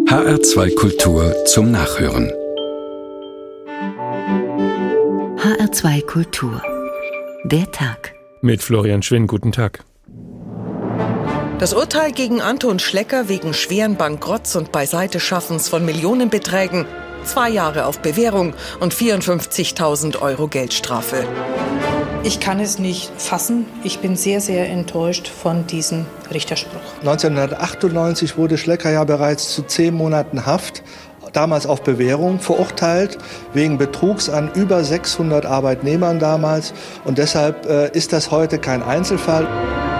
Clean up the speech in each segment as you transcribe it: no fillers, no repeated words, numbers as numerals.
HR2 Kultur zum Nachhören. HR2 Kultur. Der Tag. Mit Florian Schwinn, guten Tag. Das Urteil gegen Anton Schlecker wegen schweren Bankrotts und Beiseiteschaffens von Millionenbeträgen, 2 Jahre auf Bewährung und 54.000 Euro Geldstrafe. Ich kann es nicht fassen. Ich bin sehr, sehr enttäuscht von diesem Richterspruch. 1998 wurde Schlecker ja bereits zu 10 Monaten Haft, damals auf Bewährung, verurteilt, wegen Betrugs an über 600 Arbeitnehmern damals. Und deshalb ist das heute kein Einzelfall.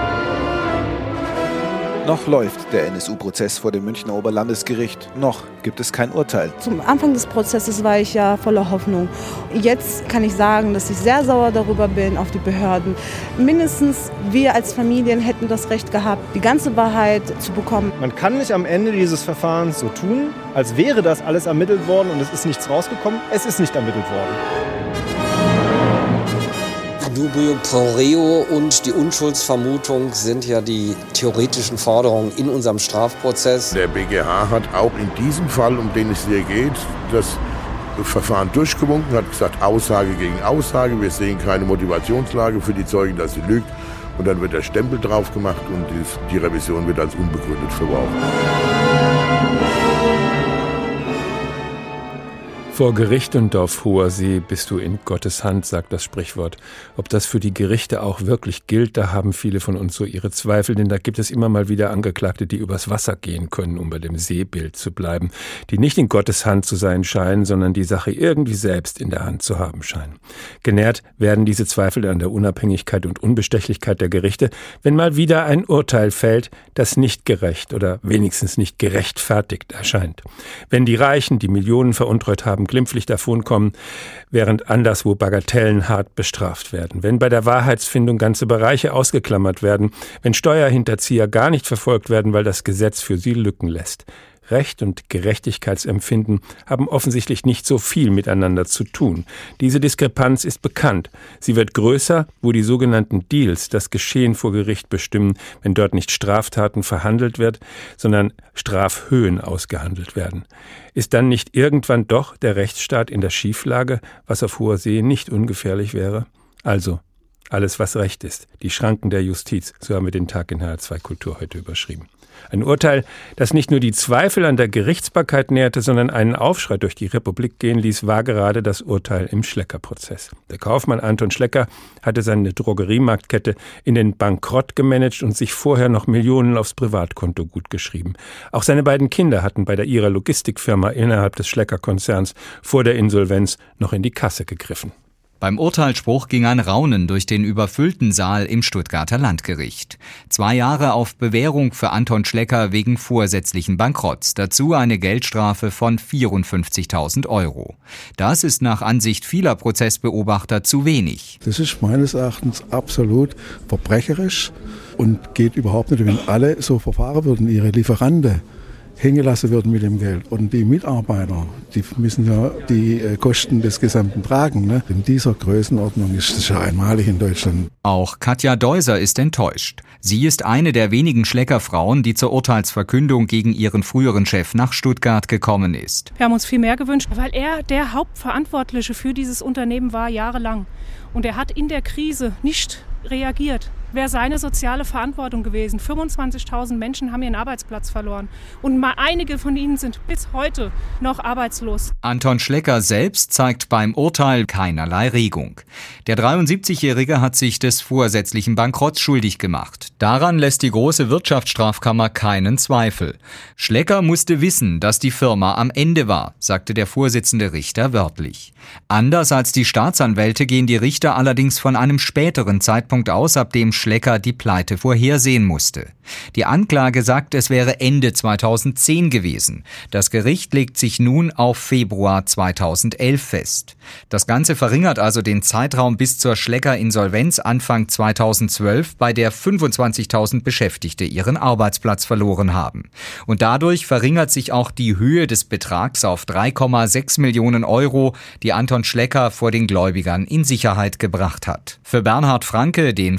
Noch läuft der NSU-Prozess vor dem Münchner Oberlandesgericht. Noch gibt es kein Urteil. Zum Anfang des Prozesses war ich ja voller Hoffnung. Jetzt kann ich sagen, dass ich sehr sauer darüber bin auf die Behörden. Mindestens wir als Familien hätten das Recht gehabt, die ganze Wahrheit zu bekommen. Man kann nicht am Ende dieses Verfahrens so tun, als wäre das alles ermittelt worden und es ist nichts rausgekommen. Es ist nicht ermittelt worden. Dubio pro reo und die Unschuldsvermutung sind ja die theoretischen Forderungen in unserem Strafprozess. Der BGH hat auch in diesem Fall, um den es hier geht, das Verfahren durchgewunken, hat gesagt, Aussage gegen Aussage, wir sehen keine Motivationslage für die Zeugin, dass sie lügt. Und dann wird der Stempel drauf gemacht und die Revision wird als unbegründet verworfen. Vor Gericht und auf hoher See bist du in Gottes Hand, sagt das Sprichwort. Ob das für die Gerichte auch wirklich gilt, da haben viele von uns so ihre Zweifel, denn da gibt es immer mal wieder Angeklagte, die übers Wasser gehen können, um bei dem Seebild zu bleiben, die nicht in Gottes Hand zu sein scheinen, sondern die Sache irgendwie selbst in der Hand zu haben scheinen. Genährt werden diese Zweifel an der Unabhängigkeit und Unbestechlichkeit der Gerichte, wenn mal wieder ein Urteil fällt, das nicht gerecht oder wenigstens nicht gerechtfertigt erscheint. Wenn die Reichen, die Millionen veruntreut haben, glimpflich davonkommen, während anderswo Bagatellen hart bestraft werden. Wenn bei der Wahrheitsfindung ganze Bereiche ausgeklammert werden, wenn Steuerhinterzieher gar nicht verfolgt werden, weil das Gesetz für sie Lücken lässt. Recht und Gerechtigkeitsempfinden haben offensichtlich nicht so viel miteinander zu tun. Diese Diskrepanz ist bekannt. Sie wird größer, wo die sogenannten Deals das Geschehen vor Gericht bestimmen, wenn dort nicht Straftaten verhandelt wird, sondern Strafhöhen ausgehandelt werden. Ist dann nicht irgendwann doch der Rechtsstaat in der Schieflage, was auf hoher See nicht ungefährlich wäre? Also, alles was Recht ist, die Schranken der Justiz, so haben wir den Tag in HR2 Kultur heute überschrieben. Ein Urteil, das nicht nur die Zweifel an der Gerichtsbarkeit nährte, sondern einen Aufschrei durch die Republik gehen ließ, war gerade das Urteil im Schlecker-Prozess. Der Kaufmann Anton Schlecker hatte seine Drogeriemarktkette in den Bankrott gemanagt und sich vorher noch Millionen aufs Privatkonto gutgeschrieben. Auch seine beiden Kinder hatten bei der ihrer Logistikfirma innerhalb des Schlecker-Konzerns vor der Insolvenz noch in die Kasse gegriffen. Beim Urteilsspruch ging ein Raunen durch den überfüllten Saal im Stuttgarter Landgericht. 2 Jahre auf Bewährung für Anton Schlecker wegen vorsätzlichen Bankrotts. Dazu eine Geldstrafe von 54.000 Euro. Das ist nach Ansicht vieler Prozessbeobachter zu wenig. Das ist meines Erachtens absolut verbrecherisch und geht überhaupt nicht, wenn alle so verfahren würden, ihre Lieferanten hängen lassen würden mit dem Geld. Und die Mitarbeiter, die müssen ja die Kosten des Gesamten tragen. Ne? In dieser Größenordnung ist es ja einmalig in Deutschland. Auch Katja Deuser ist enttäuscht. Sie ist eine der wenigen Schlecker-Frauen, die zur Urteilsverkündung gegen ihren früheren Chef nach Stuttgart gekommen ist. Wir haben uns viel mehr gewünscht, weil er der Hauptverantwortliche für dieses Unternehmen war jahrelang. Und er hat in der Krise nicht reagiert. Wäre seine soziale Verantwortung gewesen. 25.000 Menschen haben ihren Arbeitsplatz verloren. Und mal einige von ihnen sind bis heute noch arbeitslos. Anton Schlecker selbst zeigt beim Urteil keinerlei Regung. Der 73-Jährige hat sich des vorsätzlichen Bankrotts schuldig gemacht. Daran lässt die große Wirtschaftsstrafkammer keinen Zweifel. Schlecker musste wissen, dass die Firma am Ende war, sagte der Vorsitzende Richter wörtlich. Anders als die Staatsanwälte gehen die Richter allerdings von einem späteren Zeitpunkt aus, ab dem Schlecker die Pleite vorhersehen musste. Die Anklage sagt, es wäre Ende 2010 gewesen. Das Gericht legt sich nun auf Februar 2011 fest. Das Ganze verringert also den Zeitraum bis zur Schlecker-Insolvenz Anfang 2012, bei der 25.000 Beschäftigte ihren Arbeitsplatz verloren haben. Und dadurch verringert sich auch die Höhe des Betrags auf 3,6 Millionen Euro, die Anton Schlecker vor den Gläubigern in Sicherheit gebracht hat. Für Bernhard Franke, den Fachbeauftragten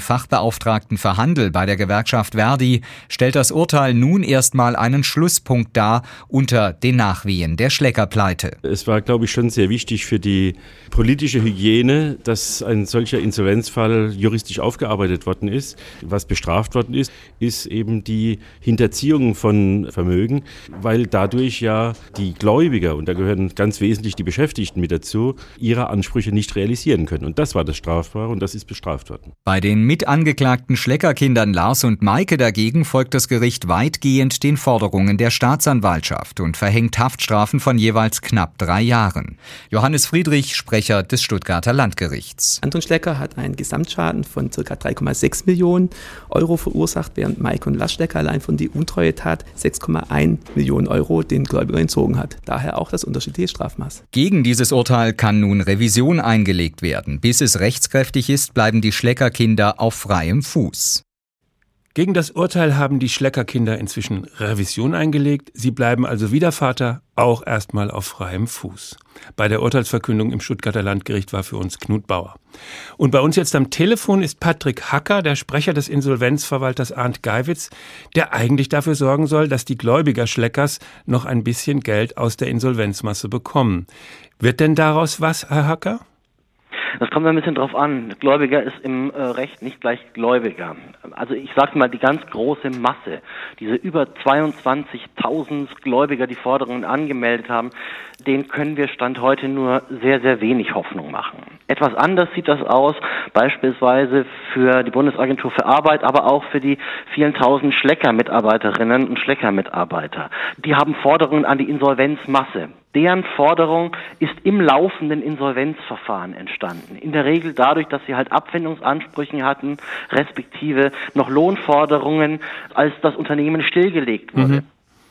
Sonderbeauftragten für Handel bei der Gewerkschaft Verdi stellt das Urteil nun erstmal einen Schlusspunkt dar unter den Nachwehen der Schlecker-Pleite. Es war, glaube ich, schon sehr wichtig für die politische Hygiene, dass ein solcher Insolvenzfall juristisch aufgearbeitet worden ist. Was bestraft worden ist, ist eben die Hinterziehung von Vermögen, weil dadurch ja die Gläubiger, und da gehören ganz wesentlich die Beschäftigten mit dazu, ihre Ansprüche nicht realisieren können. Und das war das Strafbare und das ist bestraft worden. Bei den mitangeklagten Schleckerkindern Lars und Maike dagegen folgt das Gericht weitgehend den Forderungen der Staatsanwaltschaft und verhängt Haftstrafen von jeweils knapp 3 Jahren. Johannes Friedrich, Sprecher des Stuttgarter Landgerichts. Anton Schlecker hat einen Gesamtschaden von ca. 3,6 Millionen Euro verursacht, während Maike und Lars Schlecker allein von die Untreuetat 6,1 Millionen Euro den Gläubiger entzogen hat. Daher auch das unterschiedliche Strafmaß. Gegen dieses Urteil kann nun Revision eingelegt werden. Bis es rechtskräftig ist, bleiben die Schleckerkinder auf freiem Fuß. Gegen das Urteil haben die Schleckerkinder inzwischen Revision eingelegt. Sie bleiben also wie der Vater auch erstmal auf freiem Fuß. Bei der Urteilsverkündung im Stuttgarter Landgericht war für uns Knut Bauer. Und bei uns jetzt am Telefon ist Patrick Hacker, der Sprecher des Insolvenzverwalters Arndt Geiwitz, der eigentlich dafür sorgen soll, dass die Gläubiger Schleckers noch ein bisschen Geld aus der Insolvenzmasse bekommen. Wird denn daraus was, Herr Hacker? Das kommt ein bisschen drauf an. Gläubiger ist im Recht nicht gleich Gläubiger. Also ich sage mal, die ganz große Masse, diese über 22.000 Gläubiger, die Forderungen angemeldet haben, denen können wir Stand heute nur sehr, sehr wenig Hoffnung machen. Etwas anders sieht das aus, beispielsweise für die Bundesagentur für Arbeit, aber auch für die vielen tausend Schlecker-Mitarbeiterinnen und Schlecker-Mitarbeiter. Die haben Forderungen an die Insolvenzmasse. Deren Forderung ist im laufenden Insolvenzverfahren entstanden. In der Regel dadurch, dass sie halt Abfindungsansprüche hatten, respektive noch Lohnforderungen, als das Unternehmen stillgelegt wurde.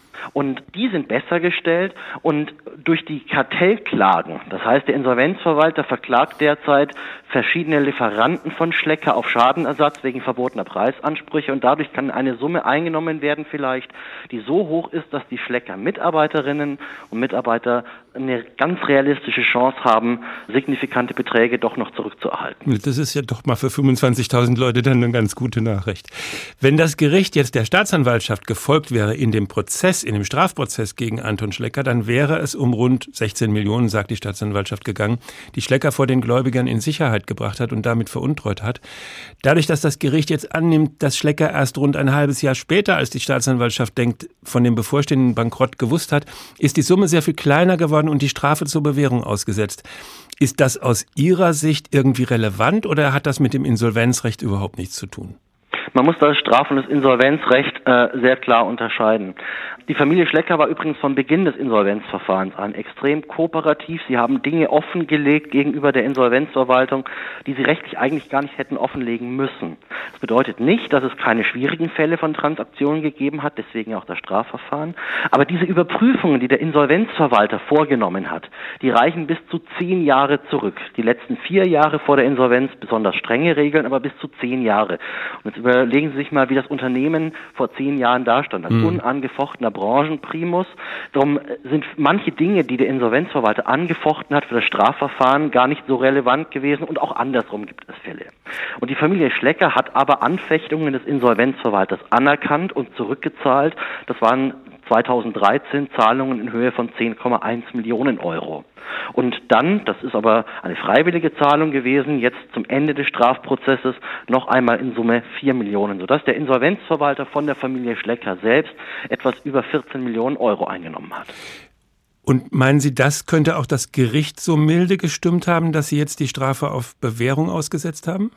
Und die sind besser gestellt und durch die Kartellklagen, das heißt der Insolvenzverwalter verklagt derzeit verschiedene Lieferanten von Schlecker auf Schadenersatz wegen verbotener Preisansprüche und dadurch kann eine Summe eingenommen werden vielleicht, die so hoch ist, dass die Schlecker-Mitarbeiterinnen und Mitarbeiter eine ganz realistische Chance haben, signifikante Beträge doch noch zurückzuerhalten. Das ist ja doch mal für 25.000 Leute dann eine ganz gute Nachricht. Wenn das Gericht jetzt der Staatsanwaltschaft gefolgt wäre in dem Prozess, in dem Strafprozess gegen Anton Schlecker, dann wäre es um rund 16 Millionen, sagt die Staatsanwaltschaft, gegangen, die Schlecker vor den Gläubigern in Sicherheit gebracht hat und damit veruntreut hat. Dadurch, dass das Gericht jetzt annimmt, dass Schlecker erst rund ein halbes Jahr später, als die Staatsanwaltschaft denkt, von dem bevorstehenden Bankrott gewusst hat, ist die Summe sehr viel kleiner geworden und die Strafe zur Bewährung ausgesetzt. Ist das aus Ihrer Sicht irgendwie relevant oder hat das mit dem Insolvenzrecht überhaupt nichts zu tun? Man muss das Straf- und das Insolvenzrecht sehr klar unterscheiden. Die Familie Schlecker war übrigens von Beginn des Insolvenzverfahrens an extrem kooperativ. Sie haben Dinge offengelegt gegenüber der Insolvenzverwaltung, die sie rechtlich eigentlich gar nicht hätten offenlegen müssen. Das bedeutet nicht, dass es keine schwierigen Fälle von Transaktionen gegeben hat, deswegen auch das Strafverfahren. Aber diese Überprüfungen, die der Insolvenzverwalter vorgenommen hat, die reichen bis zu 10 Jahre zurück. Die letzten 4 Jahre vor der Insolvenz besonders strenge Regeln, aber bis zu 10 Jahre. Und jetzt überlegen Sie sich mal, wie das Unternehmen vor 10 Jahren dastand, als unangefochtener Branchenprimus. Darum sind manche Dinge, die der Insolvenzverwalter angefochten hat für das Strafverfahren, gar nicht so relevant gewesen und auch andersrum gibt es Fälle. Und die Familie Schlecker hat aber Anfechtungen des Insolvenzverwalters anerkannt und zurückgezahlt. Das waren 2013 Zahlungen in Höhe von 10,1 Millionen Euro. Und dann, das ist aber eine freiwillige Zahlung gewesen, jetzt zum Ende des Strafprozesses noch einmal in Summe 4 Millionen, sodass der Insolvenzverwalter von der Familie Schlecker selbst etwas über 14 Millionen Euro eingenommen hat. Und meinen Sie, das könnte auch das Gericht so milde gestimmt haben, dass Sie jetzt die Strafe auf Bewährung ausgesetzt haben?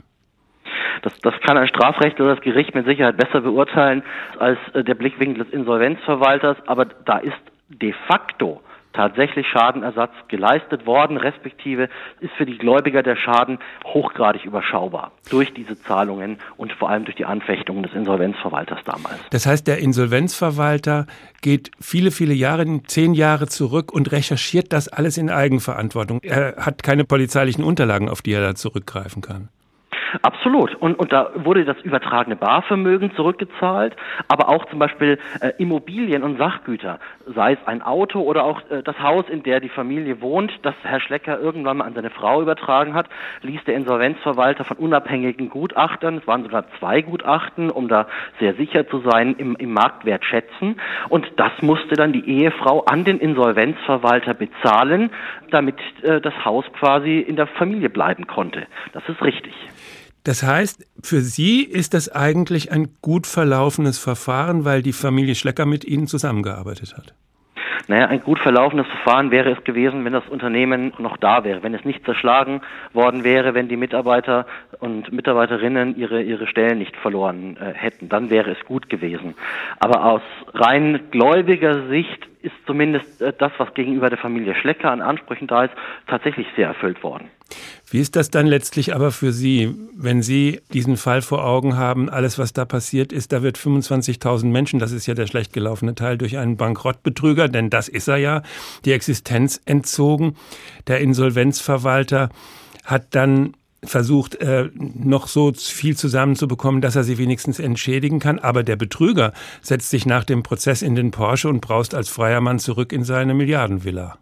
Das kann ein Strafrechtler oder das Gericht mit Sicherheit besser beurteilen als der Blickwinkel des Insolvenzverwalters, aber da ist de facto tatsächlich Schadenersatz geleistet worden, respektive ist für die Gläubiger der Schaden hochgradig überschaubar durch diese Zahlungen und vor allem durch die Anfechtungen des Insolvenzverwalters damals. Das heißt, der Insolvenzverwalter geht viele, viele Jahre, 10 Jahre zurück und recherchiert das alles in Eigenverantwortung. Er hat keine polizeilichen Unterlagen, auf die er da zurückgreifen kann. Absolut. Und da wurde das übertragene Barvermögen zurückgezahlt, aber auch zum Beispiel Immobilien und Sachgüter, sei es ein Auto oder auch das Haus, in der die Familie wohnt, das Herr Schlecker irgendwann mal an seine Frau übertragen hat, ließ der Insolvenzverwalter von unabhängigen Gutachtern, es waren sogar 2 Gutachten, um da sehr sicher zu sein, im Marktwert schätzen. Und das musste dann die Ehefrau an den Insolvenzverwalter bezahlen, damit das Haus quasi in der Familie bleiben konnte. Das ist richtig. Das heißt, für Sie ist das eigentlich ein gut verlaufenes Verfahren, weil die Familie Schlecker mit Ihnen zusammengearbeitet hat? Naja, ein gut verlaufenes Verfahren wäre es gewesen, wenn das Unternehmen noch da wäre, wenn es nicht zerschlagen worden wäre, wenn die Mitarbeiter und Mitarbeiterinnen ihre Stellen nicht verloren hätten. Dann wäre es gut gewesen. Aber aus rein gläubiger Sicht ist zumindest das, was gegenüber der Familie Schlecker an Ansprüchen da ist, tatsächlich sehr erfüllt worden. Wie ist das dann letztlich aber für Sie, wenn Sie diesen Fall vor Augen haben, alles, was da passiert ist, da wird 25.000 Menschen, das ist ja der schlecht gelaufene Teil, durch einen Bankrottbetrüger, denn das ist er ja, die Existenz entzogen. Der Insolvenzverwalter hat dann versucht, noch so viel zusammenzubekommen, dass er sie wenigstens entschädigen kann. Aber der Betrüger setzt sich nach dem Prozess in den Porsche und braust als freier Mann zurück in seine Milliardenvilla.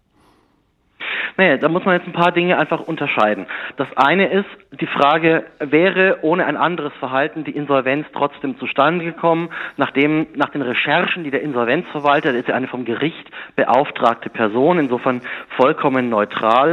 Naja, da muss man jetzt ein paar Dinge einfach unterscheiden. Das eine ist, die Frage, wäre ohne ein anderes Verhalten die Insolvenz trotzdem zustande gekommen, nach den Recherchen, die der Insolvenzverwalter, das ist ja eine vom Gericht beauftragte Person, insofern vollkommen neutral,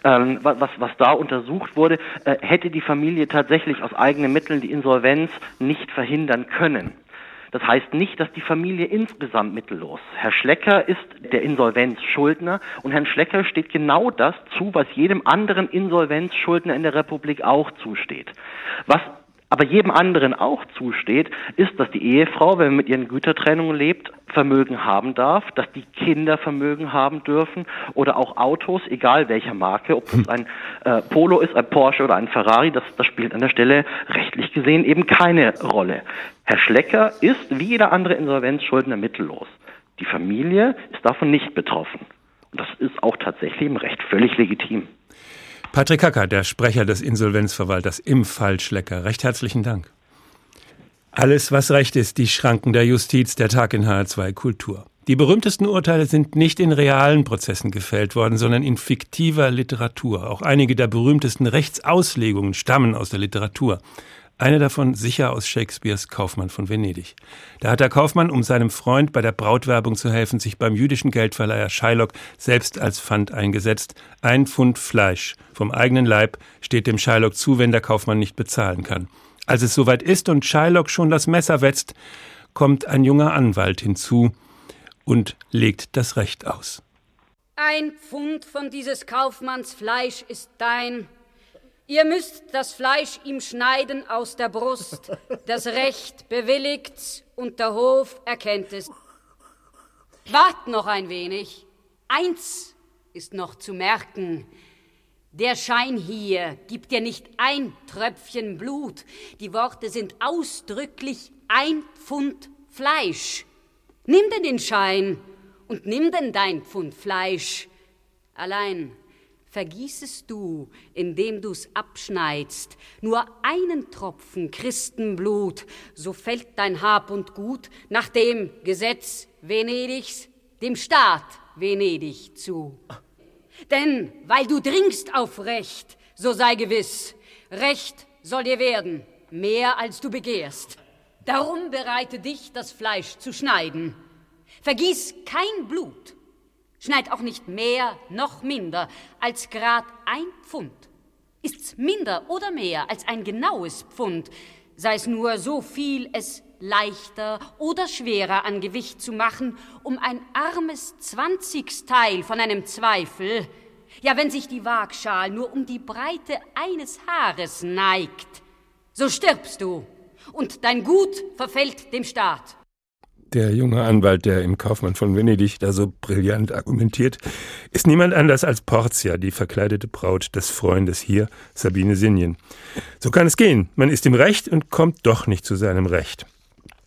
was da untersucht wurde, hätte die Familie tatsächlich aus eigenen Mitteln die Insolvenz nicht verhindern können. Das heißt nicht, dass die Familie insgesamt mittellos. Herr Schlecker ist der Insolvenzschuldner und Herrn Schlecker steht genau das zu, was jedem anderen Insolvenzschuldner in der Republik auch zusteht. Was aber jedem anderen auch zusteht, ist, dass die Ehefrau, wenn man mit ihren Gütertrennungen lebt, Vermögen haben darf, dass die Kinder Vermögen haben dürfen oder auch Autos, egal welcher Marke, ob es ein Polo ist, ein Porsche oder ein Ferrari, das spielt an der Stelle rechtlich gesehen eben keine Rolle. Herr Schlecker ist wie jeder andere Insolvenzschuldner mittellos. Die Familie ist davon nicht betroffen. Und das ist auch tatsächlich im Recht völlig legitim. Patrick Hacker, der Sprecher des Insolvenzverwalters im Fall Schlecker. Recht herzlichen Dank. Alles, was recht ist, die Schranken der Justiz, der Tag in HR2 Kultur. Die berühmtesten Urteile sind nicht in realen Prozessen gefällt worden, sondern in fiktiver Literatur. Auch einige der berühmtesten Rechtsauslegungen stammen aus der Literatur. Eine davon sicher aus Shakespeares Kaufmann von Venedig. Da hat der Kaufmann, um seinem Freund bei der Brautwerbung zu helfen, sich beim jüdischen Geldverleiher Shylock selbst als Pfand eingesetzt. 1 Pfund Fleisch vom eigenen Leib steht dem Shylock zu, wenn der Kaufmann nicht bezahlen kann. Als es soweit ist und Shylock schon das Messer wetzt, kommt ein junger Anwalt hinzu und legt das Recht aus. 1 Pfund von dieses Kaufmanns Fleisch ist dein. Ihr müsst das Fleisch ihm schneiden aus der Brust. Das Recht bewilligt's und der Hof erkennt es. Wart noch ein wenig. 1 ist noch zu merken. Der Schein hier gibt dir nicht ein Tröpfchen Blut. Die Worte sind ausdrücklich 1 Pfund Fleisch. Nimm denn den Schein und nimm denn dein Pfund Fleisch. Allein vergießest du, indem du's abschneidst, nur einen Tropfen Christenblut, so fällt dein Hab und Gut nach dem Gesetz Venedigs dem Staat Venedig zu. Denn weil du dringst auf Recht, so sei gewiss, Recht soll dir werden, mehr als du begehrst. Darum bereite dich, das Fleisch zu schneiden. Vergieß kein Blut. Schneid auch nicht mehr noch minder als grad 1 Pfund. Ist's minder oder mehr als ein genaues Pfund, sei's nur so viel, es leichter oder schwerer an Gewicht zu machen, um ein armes 20-Teil von einem Zweifel, ja, wenn sich die Waagschal nur um die Breite eines Haares neigt, so stirbst du und dein Gut verfällt dem Staat. Der junge Anwalt, der im Kaufmann von Venedig da so brillant argumentiert, ist niemand anders als Portia, die verkleidete Braut des Freundes hier, Sabine Sinjen. So kann es gehen. Man ist im Recht und kommt doch nicht zu seinem Recht.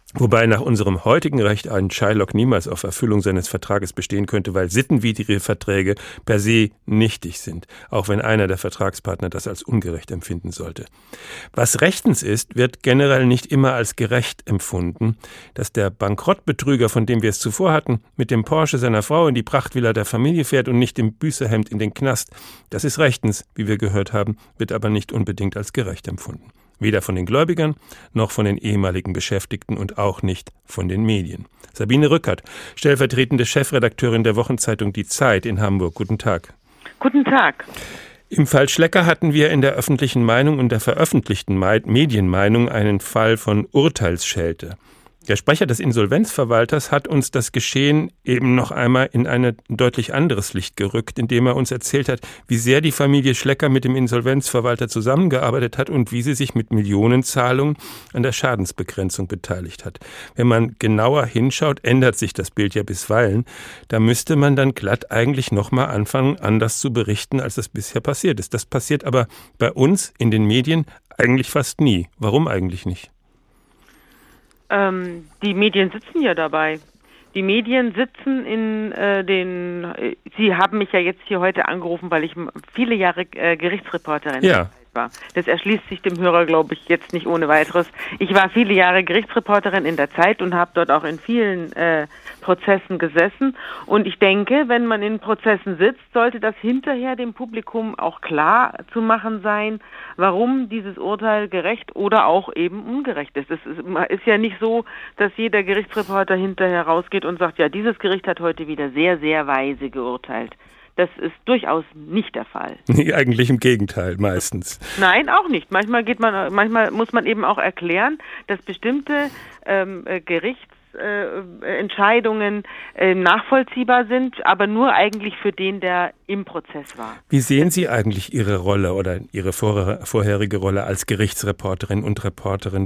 Wobei nach unserem heutigen Recht ein Shylock niemals auf Erfüllung seines Vertrages bestehen könnte, weil sittenwidrige Verträge per se nichtig sind, auch wenn einer der Vertragspartner das als ungerecht empfinden sollte. Was rechtens ist, wird generell nicht immer als gerecht empfunden. Dass der Bankrottbetrüger, von dem wir es zuvor hatten, mit dem Porsche seiner Frau in die Prachtvilla der Familie fährt und nicht im Büßerhemd in den Knast, das ist rechtens, wie wir gehört haben, wird aber nicht unbedingt als gerecht empfunden. Weder von den Gläubigern, noch von den ehemaligen Beschäftigten und auch nicht von den Medien. Sabine Rückert, stellvertretende Chefredakteurin der Wochenzeitung Die Zeit in Hamburg. Guten Tag. Guten Tag. Im Fall Schlecker hatten wir in der öffentlichen Meinung und der veröffentlichten Medienmeinung einen Fall von Urteilsschelte. Der Sprecher des Insolvenzverwalters hat uns das Geschehen eben noch einmal in ein deutlich anderes Licht gerückt, indem er uns erzählt hat, wie sehr die Familie Schlecker mit dem Insolvenzverwalter zusammengearbeitet hat und wie sie sich mit Millionenzahlungen an der Schadensbegrenzung beteiligt hat. Wenn man genauer hinschaut, ändert sich das Bild ja bisweilen. Da müsste man dann glatt eigentlich noch mal anfangen, anders zu berichten, als das bisher passiert ist. Das passiert aber bei uns in den Medien eigentlich fast nie. Warum eigentlich nicht? Die Medien sitzen ja dabei. Die Medien sitzen Sie haben mich ja jetzt hier heute angerufen, weil ich viele Jahre Gerichtsreporterin war. Das erschließt sich dem Hörer, glaube ich, jetzt nicht ohne weiteres. Ich war viele Jahre Gerichtsreporterin in der Zeit und habe dort auch in vielen Prozessen gesessen. Und ich denke, wenn man in Prozessen sitzt, sollte das hinterher dem Publikum auch klar zu machen sein, warum dieses Urteil gerecht oder auch eben ungerecht ist. Es ist ja nicht so, dass jeder Gerichtsreporter hinterher rausgeht und sagt, ja, dieses Gericht hat heute wieder sehr, sehr weise geurteilt. Das ist durchaus nicht der Fall. Nee, eigentlich im Gegenteil, meistens. Nein, auch nicht. Manchmal muss man eben auch erklären, dass bestimmte Gerichtsentscheidungen nachvollziehbar sind, aber nur eigentlich für den, der im Prozess war. Wie sehen Sie eigentlich Ihre Rolle oder Ihre vorherige Rolle als Gerichtsreporterin und Reporterin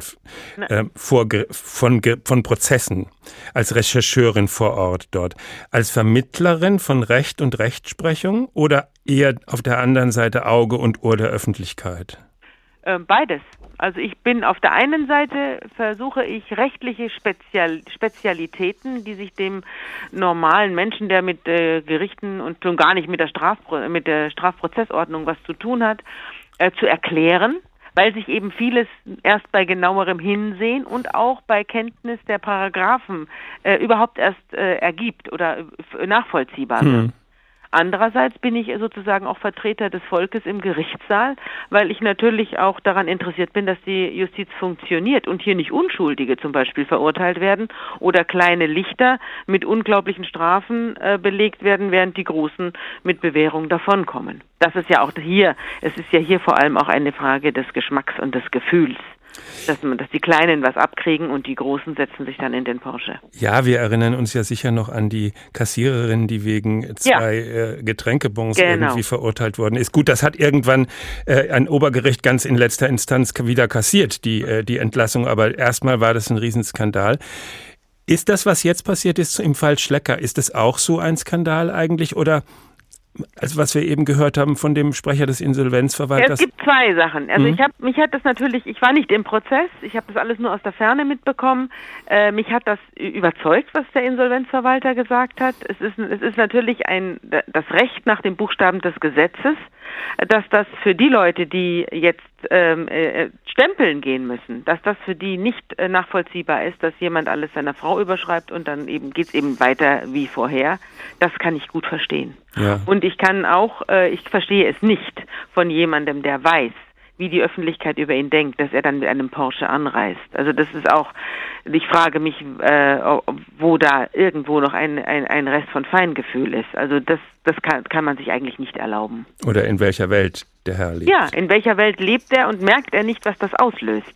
von Prozessen, als Rechercheurin vor Ort dort, als Vermittlerin von Recht und Rechtsprechung oder eher auf der anderen Seite Auge und Ohr der Öffentlichkeit? Beides. Also ich bin auf der einen Seite, versuche ich rechtliche Spezialitäten, die sich dem normalen Menschen, der mit Gerichten und schon gar nicht mit der Strafprozessordnung was zu tun hat, zu erklären, weil sich eben vieles erst bei genauerem Hinsehen und auch bei Kenntnis der Paragraphen überhaupt erst ergibt oder nachvollziehbar wird. Andererseits bin ich sozusagen auch Vertreter des Volkes im Gerichtssaal, weil ich natürlich auch daran interessiert bin, dass die Justiz funktioniert und hier nicht Unschuldige zum Beispiel verurteilt werden oder kleine Lichter mit unglaublichen Strafen belegt werden, während die Großen mit Bewährung davonkommen. Das ist ja auch hier, es ist ja hier vor allem auch eine Frage des Geschmacks und des Gefühls. Dass die Kleinen was abkriegen und die Großen setzen sich dann in den Porsche. Ja, wir erinnern uns ja sicher noch an die Kassiererin, die wegen 2 Getränkebons irgendwie verurteilt worden ist. Gut, das hat irgendwann ein Obergericht ganz in letzter Instanz wieder kassiert, die Entlassung. Aber erstmal war das ein Riesenskandal. Ist das, was jetzt passiert ist im Fall Schlecker, ist das auch so ein Skandal eigentlich oder... Also was wir eben gehört haben von dem Sprecher des Insolvenzverwalters. Es gibt 2 Sachen. Also ich war nicht im Prozess, ich habe das alles nur aus der Ferne mitbekommen. Mich hat das überzeugt, was der Insolvenzverwalter gesagt hat. Es ist natürlich das Recht nach dem Buchstaben des Gesetzes, dass das für die Leute, die jetzt stempeln gehen müssen, dass das für die nicht nachvollziehbar ist, dass jemand alles seiner Frau überschreibt und dann geht's eben weiter wie vorher. Das kann ich gut verstehen. Ja. Und ich verstehe es nicht von jemandem, der weiß, wie die Öffentlichkeit über ihn denkt, dass er dann mit einem Porsche anreist. Also das ist auch, ich frage mich, wo da irgendwo noch ein Rest von Feingefühl ist. Also das kann man sich eigentlich nicht erlauben. Oder in welcher Welt der Herr lebt. Ja, in welcher Welt lebt er und merkt er nicht, was das auslöst?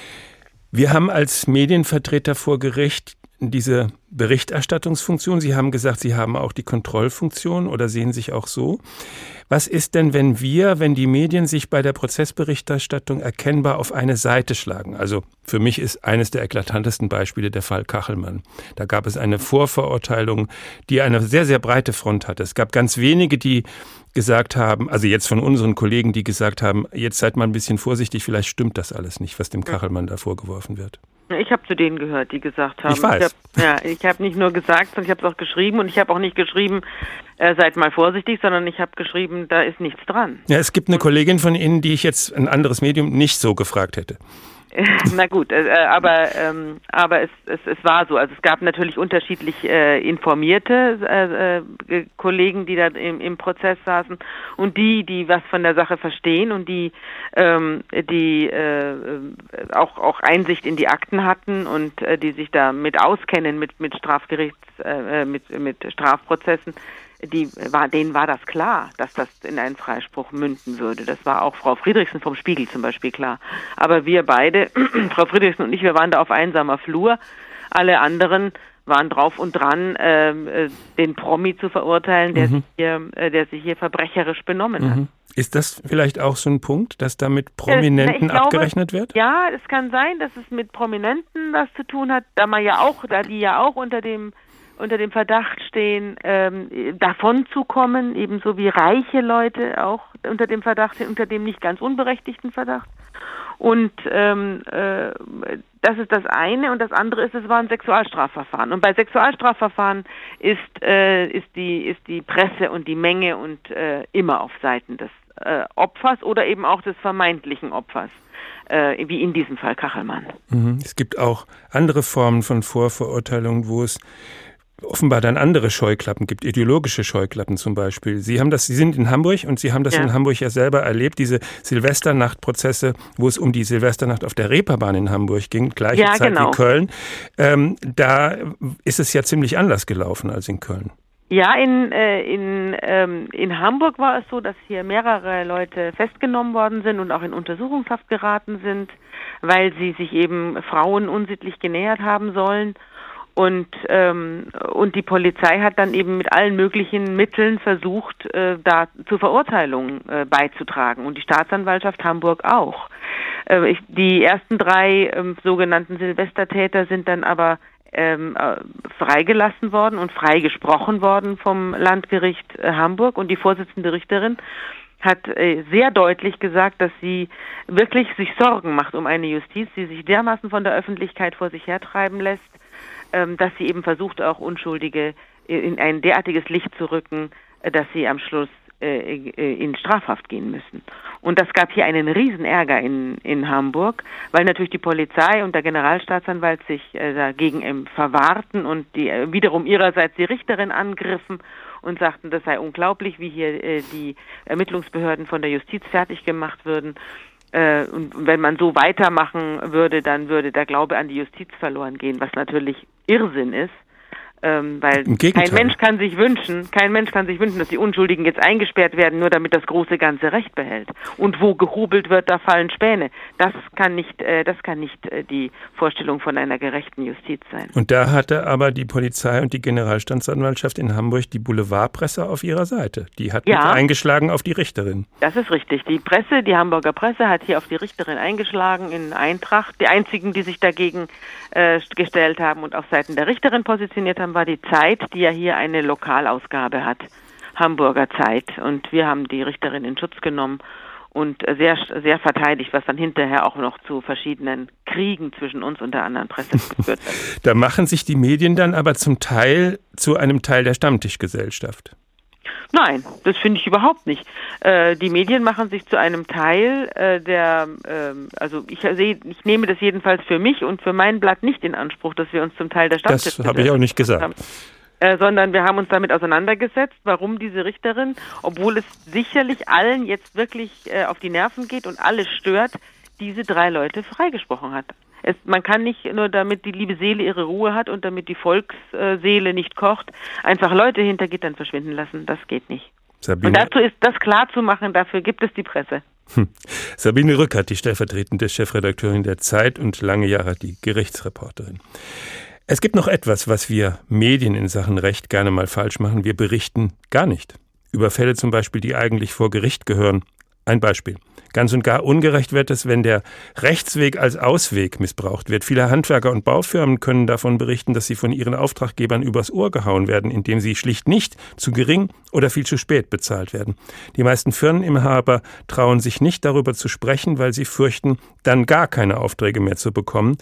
Wir haben als Medienvertreter vor Gericht diese Berichterstattungsfunktion. Sie haben gesagt, Sie haben auch die Kontrollfunktion oder sehen sich auch so. Was ist denn, wenn die Medien sich bei der Prozessberichterstattung erkennbar auf eine Seite schlagen? Also für mich ist eines der eklatantesten Beispiele der Fall Kachelmann. Da gab es eine Vorverurteilung, die eine sehr, sehr breite Front hatte. Es gab ganz wenige, die gesagt haben, also jetzt von unseren Kollegen, die gesagt haben, jetzt seid mal ein bisschen vorsichtig, vielleicht stimmt das alles nicht, was dem Kachelmann da vorgeworfen wird. Ich habe zu denen gehört, die gesagt haben. Ich weiß. Ich habe nicht nur gesagt, sondern ich habe es auch geschrieben. Und ich habe auch nicht geschrieben, seid mal vorsichtig, sondern ich habe geschrieben, da ist nichts dran. Ja, es gibt eine Kollegin von Ihnen, die ich jetzt ein anderes Medium nicht so gefragt hätte. Na gut, aber es war so. Also es gab natürlich unterschiedlich informierte Kollegen, die da im Prozess saßen und die was von der Sache verstehen und die auch Einsicht in die Akten hatten und die sich da mit auskennen mit Strafprozessen. Denen war das klar, dass das in einen Freispruch münden würde. Das war auch Frau Friedrichsen vom Spiegel zum Beispiel klar. Aber wir beide, Frau Friedrichsen und ich, wir waren da auf einsamer Flur. Alle anderen waren drauf und dran, den Promi zu verurteilen, der sich hier verbrecherisch benommen hat. Ist das vielleicht auch so ein Punkt, dass da mit Prominenten abgerechnet wird? Ja, es kann sein, dass es mit Prominenten was zu tun hat, da die ja auch unter dem Verdacht stehen, davon zu kommen, ebenso wie reiche Leute auch unter dem Verdacht sind, unter dem nicht ganz unberechtigten Verdacht. Und das ist das eine. Und das andere ist, es war ein Sexualstrafverfahren. Und bei Sexualstrafverfahren ist die Presse und die Menge und immer auf Seiten des Opfers oder eben auch des vermeintlichen Opfers. Wie in diesem Fall Kachelmann. Es gibt auch andere Formen von Vorverurteilung, wo es offenbar dann andere Scheuklappen gibt, ideologische Scheuklappen zum Beispiel. Sie sind in Hamburg und Sie haben das in Hamburg ja selber erlebt, diese Silvesternachtprozesse, wo es um die Silvesternacht auf der Reeperbahn in Hamburg ging, gleiche Zeit wie Köln. Da ist es ja ziemlich anders gelaufen als in Köln. Ja, in Hamburg war es so, dass hier mehrere Leute festgenommen worden sind und auch in Untersuchungshaft geraten sind, weil sie sich eben Frauen unsittlich genähert haben sollen. Und die Polizei hat dann eben mit allen möglichen Mitteln versucht, da zur Verurteilung beizutragen. Und die Staatsanwaltschaft Hamburg auch. Die ersten 3 sogenannten Silvestertäter sind dann aber freigelassen worden und freigesprochen worden vom Landgericht Hamburg. Und die Vorsitzende Richterin hat sehr deutlich gesagt, dass sie wirklich sich Sorgen macht um eine Justiz, die sich dermaßen von der Öffentlichkeit vor sich hertreiben lässt, dass sie eben versucht, auch Unschuldige in ein derartiges Licht zu rücken, dass sie am Schluss in Strafhaft gehen müssen. Und das gab hier einen riesen Ärger in Hamburg, weil natürlich die Polizei und der Generalstaatsanwalt sich dagegen verwahrten und die wiederum ihrerseits die Richterin angriffen und sagten, das sei unglaublich, wie hier die Ermittlungsbehörden von der Justiz fertig gemacht würden. Und wenn man so weitermachen würde, dann würde der Glaube an die Justiz verloren gehen, was natürlich Irrsinn ist. Weil kein Mensch kann sich wünschen, dass die Unschuldigen jetzt eingesperrt werden, nur damit das große Ganze Recht behält. Und wo gehobelt wird, da fallen Späne. Das kann nicht die Vorstellung von einer gerechten Justiz sein. Und da hatte aber die Polizei und die Generalstaatsanwaltschaft in Hamburg die Boulevardpresse auf ihrer Seite. Die hat mit eingeschlagen auf die Richterin. Das ist richtig. Die Hamburger Presse hat hier auf die Richterin eingeschlagen in Eintracht. Die einzigen, die sich dagegen gestellt haben und auf Seiten der Richterin positioniert haben, war die Zeit, die ja hier eine Lokalausgabe hat, Hamburger Zeit. Und wir haben die Richterin in Schutz genommen und sehr, sehr verteidigt, was dann hinterher auch noch zu verschiedenen Kriegen zwischen uns und der anderen Presse geführt hat. Da machen sich die Medien dann aber zum Teil zu einem Teil der Stammtischgesellschaft. Nein, das finde ich überhaupt nicht. Die Medien machen sich zu einem Teil also ich nehme das jedenfalls für mich und für mein Blatt nicht in Anspruch, dass wir uns zum Teil der Stammtisch Das habe ich auch nicht gesagt. Sondern wir haben uns damit auseinandergesetzt, warum diese Richterin, obwohl es sicherlich allen jetzt wirklich auf die Nerven geht und alles stört, diese 3 Leute freigesprochen hat. Man kann nicht nur, damit die liebe Seele ihre Ruhe hat und damit die Volksseele nicht kocht, einfach Leute hinter Gittern verschwinden lassen. Das geht nicht. Sabine. Und dazu ist das klar zu machen, dafür gibt es die Presse. Sabine Rückert, die stellvertretende Chefredakteurin der Zeit und lange Jahre die Gerichtsreporterin. Es gibt noch etwas, was wir Medien in Sachen Recht gerne mal falsch machen. Wir berichten gar nicht. Über Fälle zum Beispiel, die eigentlich vor Gericht gehören. Ein Beispiel. Ganz und gar ungerecht wird es, wenn der Rechtsweg als Ausweg missbraucht wird. Viele Handwerker und Baufirmen können davon berichten, dass sie von ihren Auftraggebern übers Ohr gehauen werden, indem sie schlicht nicht, zu gering oder viel zu spät bezahlt werden. Die meisten Firmeninhaber trauen sich nicht, darüber zu sprechen, weil sie fürchten, dann gar keine Aufträge mehr zu bekommen.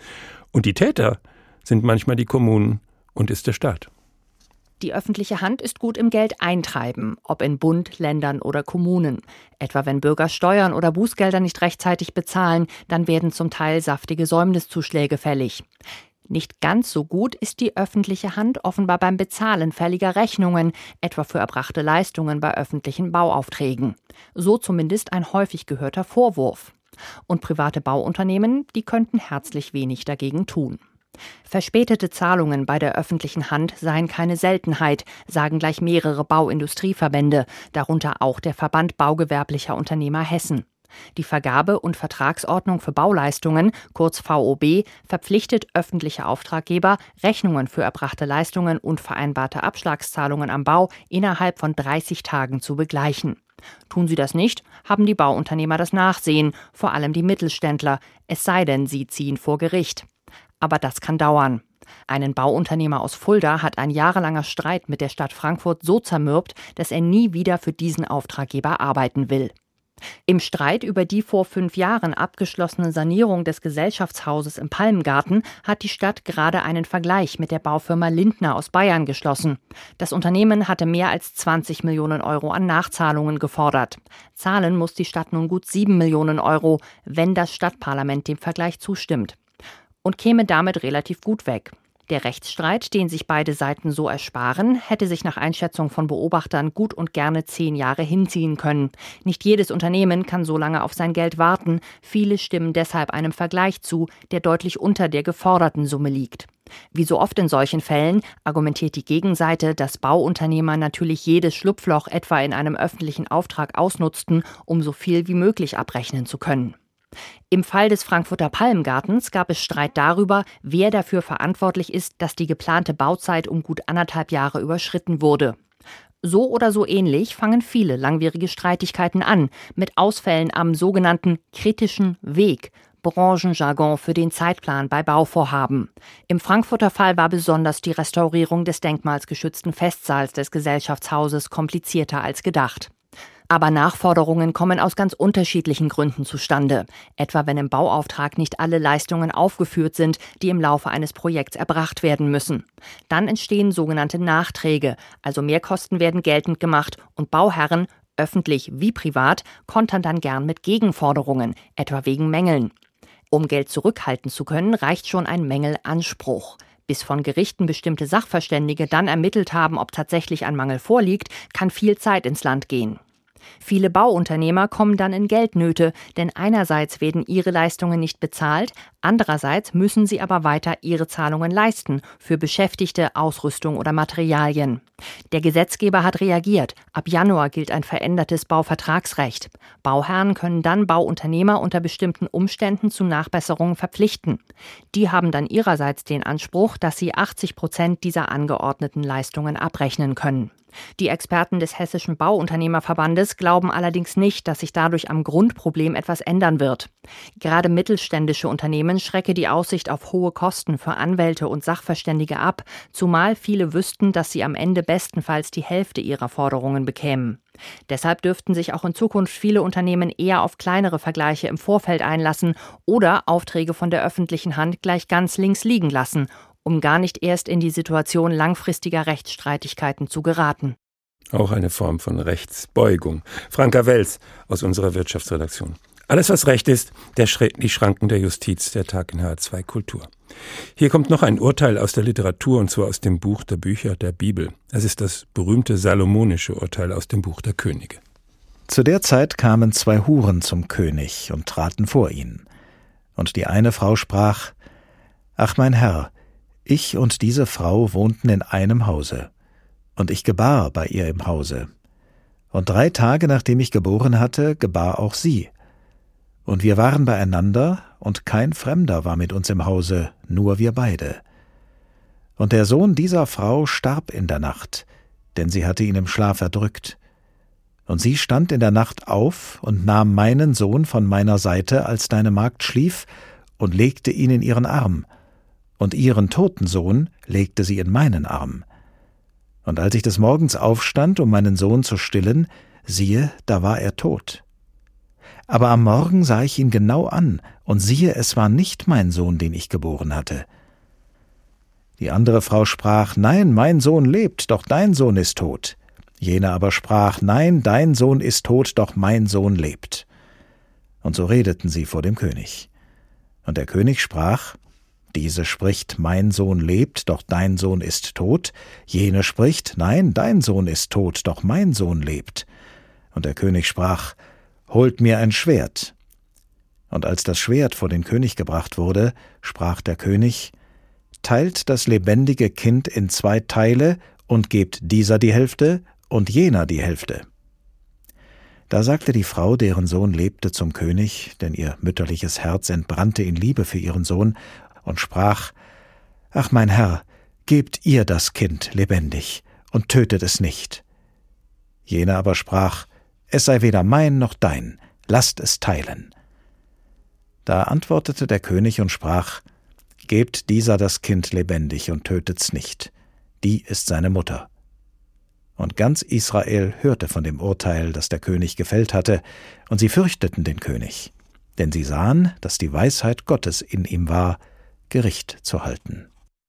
Und die Täter sind manchmal die Kommunen und ist der Staat. Die öffentliche Hand ist gut im Geld eintreiben, ob in Bund, Ländern oder Kommunen. Etwa wenn Bürger Steuern oder Bußgelder nicht rechtzeitig bezahlen, dann werden zum Teil saftige Säumniszuschläge fällig. Nicht ganz so gut ist die öffentliche Hand offenbar beim Bezahlen fälliger Rechnungen, etwa für erbrachte Leistungen bei öffentlichen Bauaufträgen. So zumindest ein häufig gehörter Vorwurf. Und private Bauunternehmen, die könnten herzlich wenig dagegen tun. Verspätete Zahlungen bei der öffentlichen Hand seien keine Seltenheit, sagen gleich mehrere Bauindustrieverbände, darunter auch der Verband Baugewerblicher Unternehmer Hessen. Die Vergabe- und Vertragsordnung für Bauleistungen, kurz VOB, verpflichtet öffentliche Auftraggeber, Rechnungen für erbrachte Leistungen und vereinbarte Abschlagszahlungen am Bau innerhalb von 30 Tagen zu begleichen. Tun sie das nicht, haben die Bauunternehmer das Nachsehen, vor allem die Mittelständler, es sei denn, sie ziehen vor Gericht. Aber das kann dauern. Einen Bauunternehmer aus Fulda hat ein jahrelanger Streit mit der Stadt Frankfurt so zermürbt, dass er nie wieder für diesen Auftraggeber arbeiten will. Im Streit über die vor 5 Jahren abgeschlossene Sanierung des Gesellschaftshauses im Palmgarten hat die Stadt gerade einen Vergleich mit der Baufirma Lindner aus Bayern geschlossen. Das Unternehmen hatte mehr als 20 Millionen Euro an Nachzahlungen gefordert. Zahlen muss die Stadt nun gut 7 Millionen Euro, wenn das Stadtparlament dem Vergleich zustimmt. Und käme damit relativ gut weg. Der Rechtsstreit, den sich beide Seiten so ersparen, hätte sich nach Einschätzung von Beobachtern gut und gerne 10 Jahre hinziehen können. Nicht jedes Unternehmen kann so lange auf sein Geld warten. Viele stimmen deshalb einem Vergleich zu, der deutlich unter der geforderten Summe liegt. Wie so oft in solchen Fällen argumentiert die Gegenseite, dass Bauunternehmer natürlich jedes Schlupfloch etwa in einem öffentlichen Auftrag ausnutzten, um so viel wie möglich abrechnen zu können. Im Fall des Frankfurter Palmgartens gab es Streit darüber, wer dafür verantwortlich ist, dass die geplante Bauzeit um gut 1,5 Jahre überschritten wurde. So oder so ähnlich fangen viele langwierige Streitigkeiten an, mit Ausfällen am sogenannten kritischen Weg, Branchenjargon für den Zeitplan bei Bauvorhaben. Im Frankfurter Fall war besonders die Restaurierung des denkmalsgeschützten Festsaals des Gesellschaftshauses komplizierter als gedacht. Aber Nachforderungen kommen aus ganz unterschiedlichen Gründen zustande. Etwa wenn im Bauauftrag nicht alle Leistungen aufgeführt sind, die im Laufe eines Projekts erbracht werden müssen. Dann entstehen sogenannte Nachträge, also Mehrkosten werden geltend gemacht und Bauherren, öffentlich wie privat, kontern dann gern mit Gegenforderungen, etwa wegen Mängeln. Um Geld zurückhalten zu können, reicht schon ein Mängelanspruch. Bis von Gerichten bestimmte Sachverständige dann ermittelt haben, ob tatsächlich ein Mangel vorliegt, kann viel Zeit ins Land gehen. Viele Bauunternehmer kommen dann in Geldnöte, denn einerseits werden ihre Leistungen nicht bezahlt, andererseits müssen sie aber weiter ihre Zahlungen leisten für Beschäftigte, Ausrüstung oder Materialien. Der Gesetzgeber hat reagiert. Ab Januar gilt ein verändertes Bauvertragsrecht. Bauherren können dann Bauunternehmer unter bestimmten Umständen zu Nachbesserungen verpflichten. Die haben dann ihrerseits den Anspruch, dass sie 80% dieser angeordneten Leistungen abrechnen können. Die Experten des Hessischen Bauunternehmerverbandes glauben allerdings nicht, dass sich dadurch am Grundproblem etwas ändern wird. Gerade mittelständische Unternehmen schrecke die Aussicht auf hohe Kosten für Anwälte und Sachverständige ab, zumal viele wüssten, dass sie am Ende bestenfalls die Hälfte ihrer Forderungen bekämen. Deshalb dürften sich auch in Zukunft viele Unternehmen eher auf kleinere Vergleiche im Vorfeld einlassen oder Aufträge von der öffentlichen Hand gleich ganz links liegen lassen, um gar nicht erst in die Situation langfristiger Rechtsstreitigkeiten zu geraten. Auch eine Form von Rechtsbeugung. Franka Wels aus unserer Wirtschaftsredaktion. Alles, was Recht ist, die Schranken der Justiz, der Tag in HR2 Kultur. Hier kommt noch ein Urteil aus der Literatur, und zwar aus dem Buch der Bücher der Bibel. Es ist das berühmte salomonische Urteil aus dem Buch der Könige. Zu der Zeit kamen 2 Huren zum König und traten vor ihn. Und die eine Frau sprach: »Ach, mein Herr, ich und diese Frau wohnten in einem Hause, und ich gebar bei ihr im Hause. Und 3 Tage, nachdem ich geboren hatte, gebar auch sie. Und wir waren beieinander, und kein Fremder war mit uns im Hause, nur wir beide. Und der Sohn dieser Frau starb in der Nacht, denn sie hatte ihn im Schlaf erdrückt. Und sie stand in der Nacht auf und nahm meinen Sohn von meiner Seite, als deine Magd schlief, und legte ihn in ihren Arm. Und ihren toten Sohn legte sie in meinen Arm. Und als ich des Morgens aufstand, um meinen Sohn zu stillen, siehe, da war er tot. Aber am Morgen sah ich ihn genau an, und siehe, es war nicht mein Sohn, den ich geboren hatte. Die andere Frau sprach, nein, mein Sohn lebt, doch dein Sohn ist tot. Jene aber sprach, nein, dein Sohn ist tot, doch mein Sohn lebt. Und so redeten sie vor dem König. Und der König sprach, diese spricht, mein Sohn lebt, doch dein Sohn ist tot. Jene spricht, nein, dein Sohn ist tot, doch mein Sohn lebt. Und der König sprach, holt mir ein Schwert. Und als das Schwert vor den König gebracht wurde, sprach der König, teilt das lebendige Kind in 2 Teile und gebt dieser die Hälfte und jener die Hälfte. Da sagte die Frau, deren Sohn lebte, zum König, denn ihr mütterliches Herz entbrannte in Liebe für ihren Sohn, und sprach, ach mein Herr, gebt ihr das Kind lebendig und tötet es nicht. Jene aber sprach, es sei weder mein noch dein, lasst es teilen. Da antwortete der König und sprach, gebt dieser das Kind lebendig und tötet's nicht, die ist seine Mutter. Und ganz Israel hörte von dem Urteil, das der König gefällt hatte, und sie fürchteten den König, denn sie sahen, dass die Weisheit Gottes in ihm war, Gericht zu halten.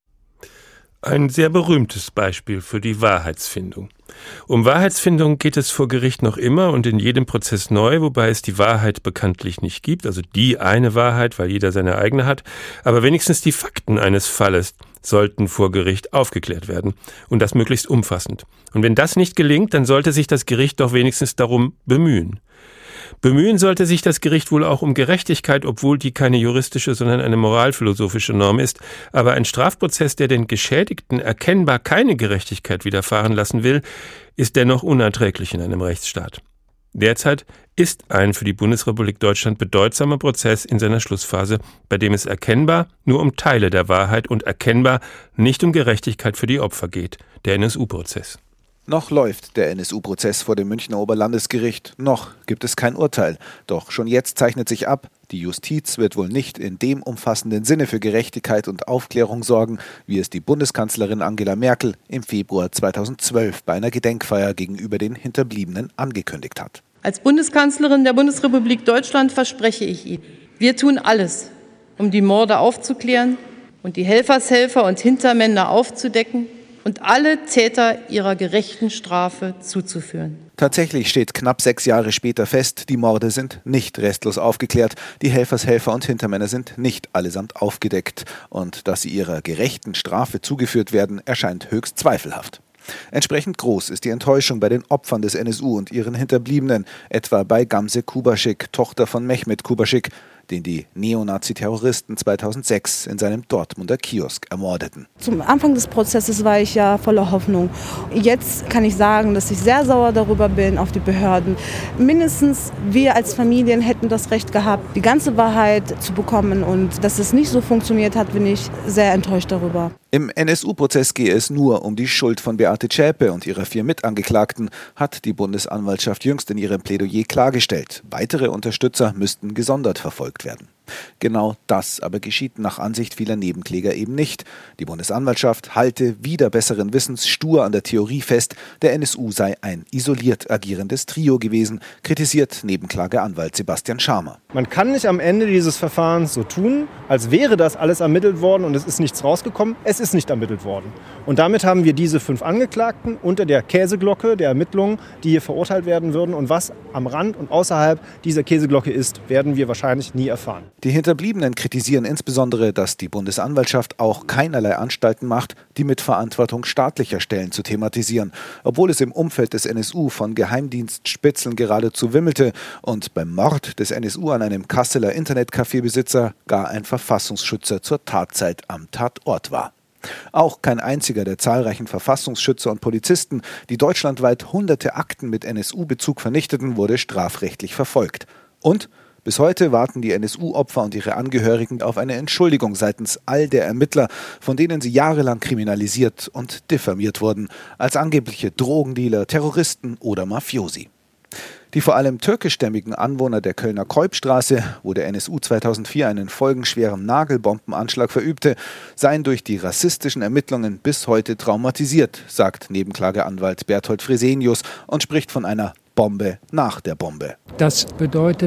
Ein sehr berühmtes Beispiel für die Wahrheitsfindung. Um Wahrheitsfindung geht es vor Gericht noch immer und in jedem Prozess neu, wobei es die Wahrheit bekanntlich nicht gibt, also die eine Wahrheit, weil jeder seine eigene hat, aber wenigstens die Fakten eines Falles sollten vor Gericht aufgeklärt werden und das möglichst umfassend. Und wenn das nicht gelingt, dann sollte sich das Gericht doch wenigstens darum bemühen. Bemühen sollte sich das Gericht wohl auch um Gerechtigkeit, obwohl die keine juristische, sondern eine moralphilosophische Norm ist. Aber ein Strafprozess, der den Geschädigten erkennbar keine Gerechtigkeit widerfahren lassen will, ist dennoch unerträglich in einem Rechtsstaat. Derzeit ist ein für die Bundesrepublik Deutschland bedeutsamer Prozess in seiner Schlussphase, bei dem es erkennbar nur um Teile der Wahrheit und erkennbar nicht um Gerechtigkeit für die Opfer geht, der NSU-Prozess. Noch läuft der NSU-Prozess vor dem Münchner Oberlandesgericht, noch gibt es kein Urteil. Doch schon jetzt zeichnet sich ab, die Justiz wird wohl nicht in dem umfassenden Sinne für Gerechtigkeit und Aufklärung sorgen, wie es die Bundeskanzlerin Angela Merkel im Februar 2012 bei einer Gedenkfeier gegenüber den Hinterbliebenen angekündigt hat. Als Bundeskanzlerin der Bundesrepublik Deutschland verspreche ich Ihnen, wir tun alles, um die Morde aufzuklären und die Helfershelfer und Hintermänner aufzudecken und alle Täter ihrer gerechten Strafe zuzuführen. Tatsächlich steht knapp 6 Jahre später fest, die Morde sind nicht restlos aufgeklärt, die Helfershelfer und Hintermänner sind nicht allesamt aufgedeckt und dass sie ihrer gerechten Strafe zugeführt werden, erscheint höchst zweifelhaft. Entsprechend groß ist die Enttäuschung bei den Opfern des NSU und ihren Hinterbliebenen, etwa bei Gamze Kubaschik, Tochter von Mehmet Kubaschik, den die Neonazi-Terroristen 2006 in seinem Dortmunder Kiosk ermordeten. Zum Anfang des Prozesses war ich ja voller Hoffnung. Jetzt kann ich sagen, dass ich sehr sauer darüber bin auf die Behörden. Mindestens wir als Familien hätten das Recht gehabt, die ganze Wahrheit zu bekommen. Und dass es nicht so funktioniert hat, bin ich sehr enttäuscht darüber. Im NSU-Prozess gehe es nur um die Schuld von Beate Zschäpe und ihrer 4 Mitangeklagten, hat die Bundesanwaltschaft jüngst in ihrem Plädoyer klargestellt. Weitere Unterstützer müssten gesondert verfolgt werden. Genau das aber geschieht nach Ansicht vieler Nebenkläger eben nicht. Die Bundesanwaltschaft halte wider besseren Wissens stur an der Theorie fest, der NSU sei ein isoliert agierendes Trio gewesen, kritisiert Nebenklageanwalt Sebastian Schamer. Man kann nicht am Ende dieses Verfahrens so tun, als wäre das alles ermittelt worden und es ist nichts rausgekommen. Es ist nicht ermittelt worden. Und damit haben wir diese 5 Angeklagten unter der Käseglocke der Ermittlungen, die hier verurteilt werden würden. Und was am Rand und außerhalb dieser Käseglocke ist, werden wir wahrscheinlich nie erfahren. Die Hinterbliebenen kritisieren insbesondere, dass die Bundesanwaltschaft auch keinerlei Anstalten macht, die Mitverantwortung staatlicher Stellen zu thematisieren, obwohl es im Umfeld des NSU von Geheimdienstspitzeln geradezu wimmelte und beim Mord des NSU an einem Kasseler Internetcafébesitzer gar ein Verfassungsschützer zur Tatzeit am Tatort war. Auch kein einziger der zahlreichen Verfassungsschützer und Polizisten, die deutschlandweit hunderte Akten mit NSU-Bezug vernichteten, wurde strafrechtlich verfolgt. Und bis heute warten die NSU-Opfer und ihre Angehörigen auf eine Entschuldigung seitens all der Ermittler, von denen sie jahrelang kriminalisiert und diffamiert wurden, als angebliche Drogendealer, Terroristen oder Mafiosi. Die vor allem türkischstämmigen Anwohner der Kölner Keupstraße, wo der NSU 2004 einen folgenschweren Nagelbombenanschlag verübte, seien durch die rassistischen Ermittlungen bis heute traumatisiert, sagt Nebenklageanwalt Berthold Fresenius und spricht von einer Bombe nach der Bombe. Das bedeutet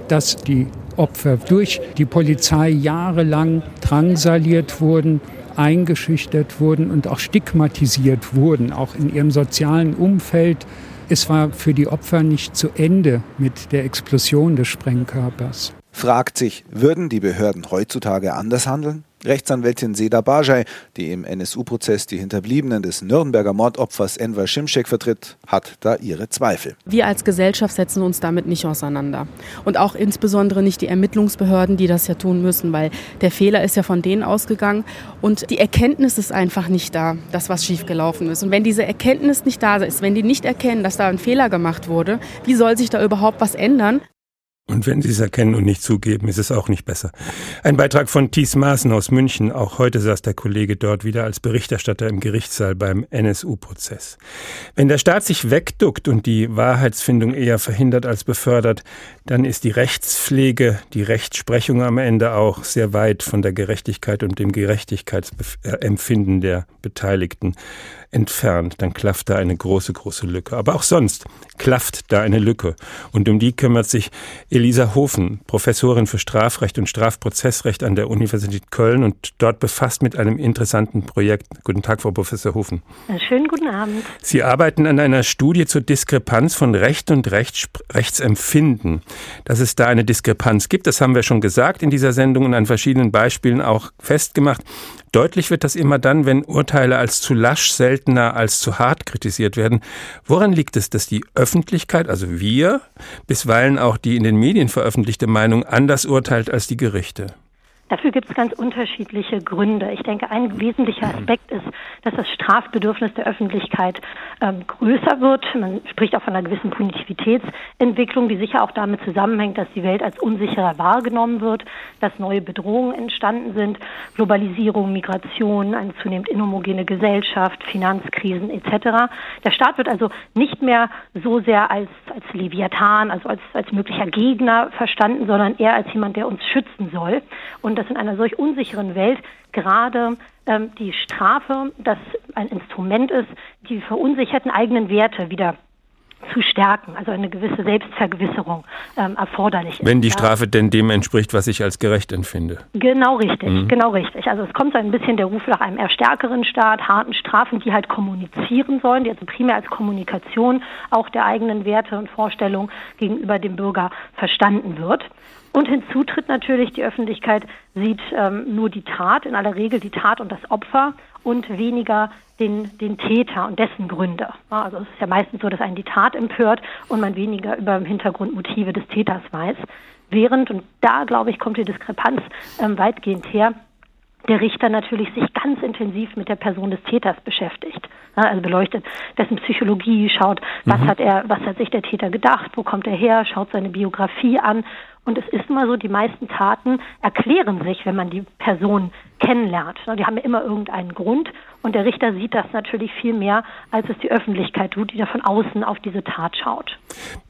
dass die Opfer durch die Polizei jahrelang drangsaliert wurden, eingeschüchtert wurden und auch stigmatisiert wurden, auch in ihrem sozialen Umfeld. Es war für die Opfer nicht zu Ende mit der Explosion des Sprengkörpers. Fragt sich, würden die Behörden heutzutage anders handeln? Rechtsanwältin Seda Bajai, die im NSU-Prozess die Hinterbliebenen des Nürnberger Mordopfers Enver Şimşek vertritt, hat da ihre Zweifel. Wir als Gesellschaft setzen uns damit nicht auseinander. Und auch insbesondere nicht die Ermittlungsbehörden, die das ja tun müssen, weil der Fehler ist ja von denen ausgegangen. Und die Erkenntnis ist einfach nicht da, dass was schiefgelaufen ist. Und wenn diese Erkenntnis nicht da ist, wenn die nicht erkennen, dass da ein Fehler gemacht wurde, wie soll sich da überhaupt was ändern? Und wenn sie es erkennen und nicht zugeben, ist es auch nicht besser. Ein Beitrag von Thies Maaßen aus München. Auch heute saß der Kollege dort wieder als Berichterstatter im Gerichtssaal beim NSU-Prozess. Wenn der Staat sich wegduckt und die Wahrheitsfindung eher verhindert als befördert, dann ist die Rechtspflege, die Rechtsprechung am Ende auch sehr weit von der Gerechtigkeit und dem Gerechtigkeitsempfinden der Beteiligten entfernt. Dann klafft da eine große, große Lücke. Aber auch sonst klafft da eine Lücke. Und um die kümmert sich Elisa Hofen, Professorin für Strafrecht und Strafprozessrecht an der Universität Köln und dort befasst mit einem interessanten Projekt. Guten Tag, Frau Professor Hofen. Schönen guten Abend. Sie arbeiten an einer Studie zur Diskrepanz von Recht und Rechtsempfinden. Dass es da eine Diskrepanz gibt, das haben wir schon gesagt in dieser Sendung und an verschiedenen Beispielen auch festgemacht. Deutlich wird das immer dann, wenn Urteile als zu lasch, seltener als zu hart kritisiert werden. Woran liegt es, dass die Öffentlichkeit, also wir, bisweilen auch die in den Medien veröffentlichte Meinung anders urteilt als die Gerichte? Dafür gibt es ganz unterschiedliche Gründe. Ich denke, ein wesentlicher Aspekt ist, dass das Strafbedürfnis der Öffentlichkeit größer wird. Man spricht auch von einer gewissen Punitivitätsentwicklung, die sicher auch damit zusammenhängt, dass die Welt als unsicherer wahrgenommen wird, dass neue Bedrohungen entstanden sind, Globalisierung, Migration, eine zunehmend inhomogene Gesellschaft, Finanzkrisen etc. Der Staat wird also nicht mehr so sehr als Leviathan, also als möglicher Gegner verstanden, sondern eher als jemand, der uns schützen soll. Und dass in einer solch unsicheren Welt gerade die Strafe, das ein Instrument ist, die verunsicherten eigenen Werte wieder zu stärken, also eine gewisse Selbstvergewisserung erforderlich ist. Wenn die Strafe denn dem entspricht, was ich als gerecht empfinde. Genau richtig, genau richtig. Also es kommt so ein bisschen der Ruf nach einem eher stärkeren Staat, harten Strafen, die halt kommunizieren sollen, die also primär als Kommunikation auch der eigenen Werte und Vorstellungen gegenüber dem Bürger verstanden wird. Und hinzu tritt natürlich, die Öffentlichkeit sieht nur die Tat, in aller Regel die Tat und das Opfer und weniger den Täter und dessen Gründe. Also es ist ja meistens so, dass einen die Tat empört und man weniger über Hintergrundmotive des Täters weiß. Während, und da glaube ich, kommt die Diskrepanz weitgehend her, der Richter natürlich sich ganz intensiv mit der Person des Täters beschäftigt. Also beleuchtet dessen Psychologie, schaut, was hat sich der Täter gedacht, wo kommt er her, schaut seine Biografie an. Und es ist immer so, die meisten Taten erklären sich, wenn man die Person kennenlernt. Die haben ja immer irgendeinen Grund und der Richter sieht das natürlich viel mehr, als es die Öffentlichkeit tut, die da von außen auf diese Tat schaut.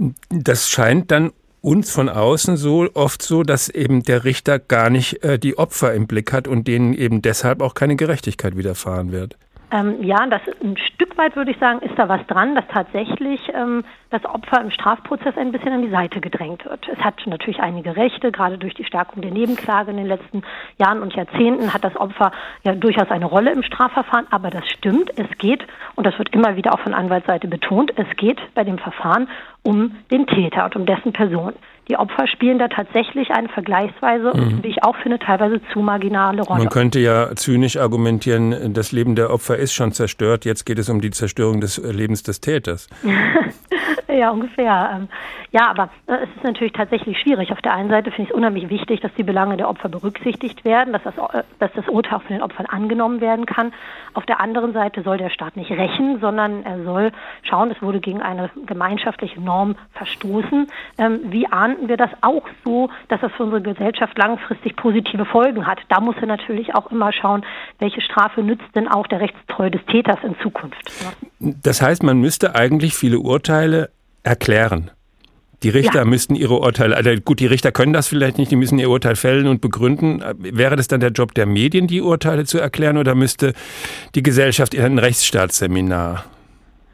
Das scheint dann uns von außen so oft so, dass eben der Richter gar nicht die Opfer im Blick hat und denen eben deshalb auch keine Gerechtigkeit widerfahren wird. Ja, das ein Stück weit würde ich sagen, ist da was dran, dass tatsächlich das Opfer im Strafprozess ein bisschen an die Seite gedrängt wird. Es hat natürlich einige Rechte, gerade durch die Stärkung der Nebenklage in den letzten Jahren und Jahrzehnten hat das Opfer ja durchaus eine Rolle im Strafverfahren, aber das stimmt, es geht, und das wird immer wieder auch von Anwaltsseite betont, es geht bei dem Verfahren um den Täter und um dessen Person. Die Opfer spielen da tatsächlich eine vergleichsweise, wie ich auch finde, teilweise zu marginale Rolle. Man könnte ja zynisch argumentieren, das Leben der Opfer ist schon zerstört, jetzt geht es um die Zerstörung des Lebens des Täters. Ja, ungefähr. Ja, aber es ist natürlich tatsächlich schwierig. Auf der einen Seite finde ich es unheimlich wichtig, dass die Belange der Opfer berücksichtigt werden, dass das Urteil auch von den Opfern angenommen werden kann. Auf der anderen Seite soll der Staat nicht rächen, sondern er soll schauen, es wurde gegen eine gemeinschaftliche Norm verstoßen. Wie ahnden wir das auch so, dass das für unsere Gesellschaft langfristig positive Folgen hat? Da muss er natürlich auch immer schauen, welche Strafe nützt denn auch der Rechtstreue des Täters in Zukunft. Das heißt, man müsste eigentlich viele Urteile erklären. Die Richter müssten ihre Urteile, also gut, die Richter können das vielleicht nicht, die müssen ihr Urteil fällen und begründen. Wäre das dann der Job der Medien, die Urteile zu erklären, oder müsste die Gesellschaft in ein Rechtsstaatsseminar?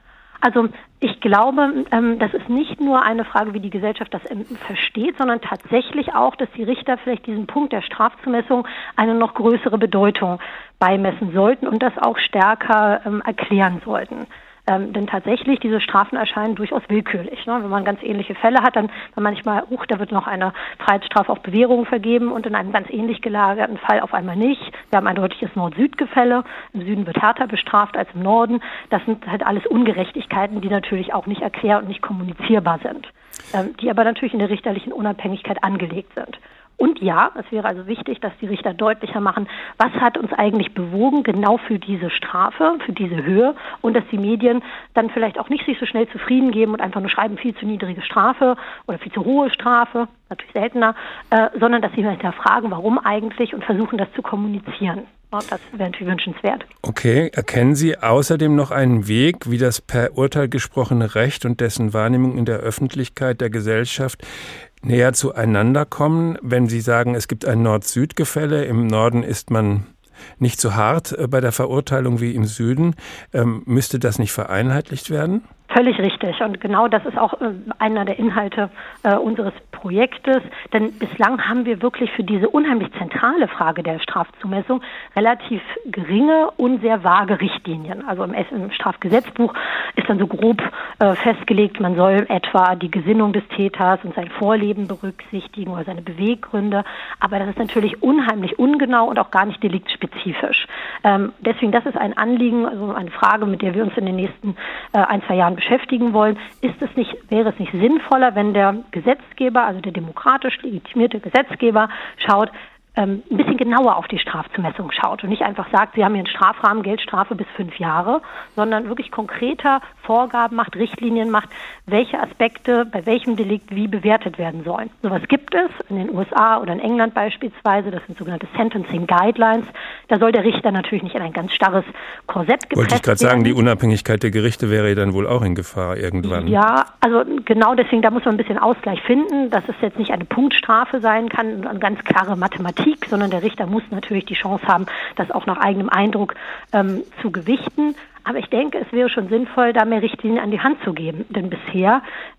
Also ich glaube, das ist nicht nur eine Frage, wie die Gesellschaft das versteht, sondern tatsächlich auch, dass die Richter vielleicht diesen Punkt der Strafzumessung eine noch größere Bedeutung beimessen sollten und das auch stärker erklären sollten. Denn tatsächlich, diese Strafen erscheinen durchaus willkürlich. Ne? Wenn man ganz ähnliche Fälle hat, dann manchmal, da wird noch eine Freiheitsstrafe auf Bewährung vergeben und in einem ganz ähnlich gelagerten Fall auf einmal nicht. Wir haben ein deutliches Nord-Süd-Gefälle. Im Süden wird härter bestraft als im Norden. Das sind halt alles Ungerechtigkeiten, die natürlich auch nicht erklär- und nicht kommunizierbar sind, die aber natürlich in der richterlichen Unabhängigkeit angelegt sind. Und ja, es wäre also wichtig, dass die Richter deutlicher machen, was hat uns eigentlich bewogen, genau für diese Strafe, für diese Höhe, und dass die Medien dann vielleicht auch nicht sich so schnell zufrieden geben und einfach nur schreiben, viel zu niedrige Strafe oder viel zu hohe Strafe, natürlich seltener, sondern dass sie hinterfragen, warum eigentlich, und versuchen, das zu kommunizieren. Das wäre natürlich wünschenswert. Okay, erkennen Sie außerdem noch einen Weg, wie das per Urteil gesprochene Recht und dessen Wahrnehmung in der Öffentlichkeit, der Gesellschaft näher zueinander kommen, wenn Sie sagen, es gibt ein Nord-Süd-Gefälle, im Norden ist man nicht so hart bei der Verurteilung wie im Süden, müsste das nicht vereinheitlicht werden? Völlig richtig. Und genau das ist auch einer der Inhalte unseres Projektes. Denn bislang haben wir wirklich für diese unheimlich zentrale Frage der Strafzumessung relativ geringe und sehr vage Richtlinien. Also im Strafgesetzbuch ist dann so grob festgelegt, man soll etwa die Gesinnung des Täters und sein Vorleben berücksichtigen oder seine Beweggründe. Aber das ist natürlich unheimlich ungenau und auch gar nicht deliktspezifisch. Deswegen, das ist ein Anliegen, also eine Frage, mit der wir uns in den nächsten 1-2 Jahren beschäftigen wollen. Wäre es nicht sinnvoller, wenn der Gesetzgeber, also der demokratisch legitimierte Gesetzgeber, schaut, ein bisschen genauer auf die Strafzumessung schaut und nicht einfach sagt, Sie haben hier einen Strafrahmen, Geldstrafe bis 5 Jahre, sondern wirklich konkreter Vorgaben macht, Richtlinien macht, welche Aspekte bei welchem Delikt wie bewertet werden sollen. Sowas gibt es in den USA oder in England beispielsweise, das sind sogenannte Sentencing Guidelines. Da soll der Richter natürlich nicht in ein ganz starres Korsett gepresst werden. Wollte ich gerade sagen, die Unabhängigkeit der Gerichte wäre dann wohl auch in Gefahr irgendwann. Ja, also genau deswegen, da muss man ein bisschen Ausgleich finden, dass es jetzt nicht eine Punktstrafe sein kann, eine ganz klare Mathematik, sondern der Richter muss natürlich die Chance haben, das auch nach eigenem Eindruck zu gewichten. Aber ich denke, es wäre schon sinnvoll, da mehr Richtlinien an die Hand zu geben. Denn bisher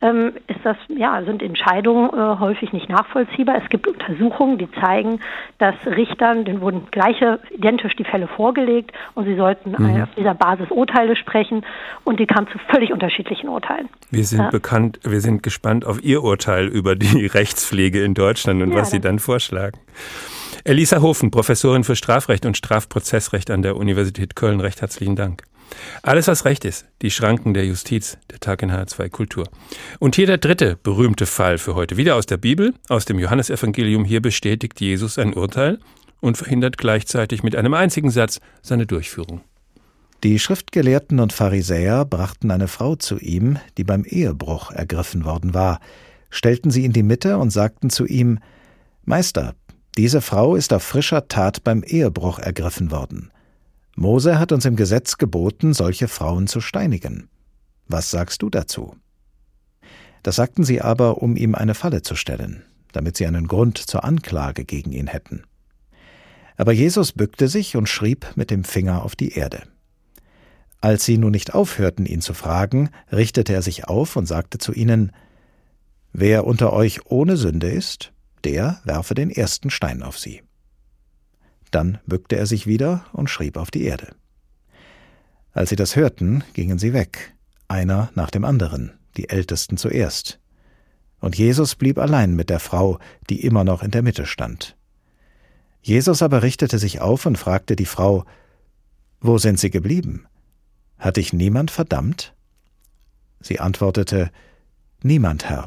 sind Entscheidungen häufig nicht nachvollziehbar. Es gibt Untersuchungen, die zeigen, dass Richtern, denen wurden identisch die Fälle vorgelegt und sie sollten auf dieser Basis Urteile sprechen und die kamen zu völlig unterschiedlichen Urteilen. Wir sind gespannt auf Ihr Urteil über die Rechtspflege in Deutschland und was Sie dann vorschlagen. Elisa Hofen, Professorin für Strafrecht und Strafprozessrecht an der Universität Köln, recht herzlichen Dank. Alles, was Recht ist, die Schranken der Justiz, der Tag in H2 Kultur. Und hier der dritte berühmte Fall für heute. Wieder aus der Bibel, aus dem Johannesevangelium. Hier bestätigt Jesus ein Urteil und verhindert gleichzeitig mit einem einzigen Satz seine Durchführung. Die Schriftgelehrten und Pharisäer brachten eine Frau zu ihm, die beim Ehebruch ergriffen worden war, stellten sie in die Mitte und sagten zu ihm: Meister, diese Frau ist auf frischer Tat beim Ehebruch ergriffen worden. Mose hat uns im Gesetz geboten, solche Frauen zu steinigen. Was sagst du dazu? Das sagten sie aber, um ihm eine Falle zu stellen, damit sie einen Grund zur Anklage gegen ihn hätten. Aber Jesus bückte sich und schrieb mit dem Finger auf die Erde. Als sie nun nicht aufhörten, ihn zu fragen, richtete er sich auf und sagte zu ihnen: Wer unter euch ohne Sünde ist, der werfe den ersten Stein auf sie. Dann bückte er sich wieder und schrieb auf die Erde. Als sie das hörten, gingen sie weg, einer nach dem anderen, die Ältesten zuerst. Und Jesus blieb allein mit der Frau, die immer noch in der Mitte stand. Jesus aber richtete sich auf und fragte die Frau: Wo sind sie geblieben? Hat dich niemand verdammt? Sie antwortete: Niemand, Herr.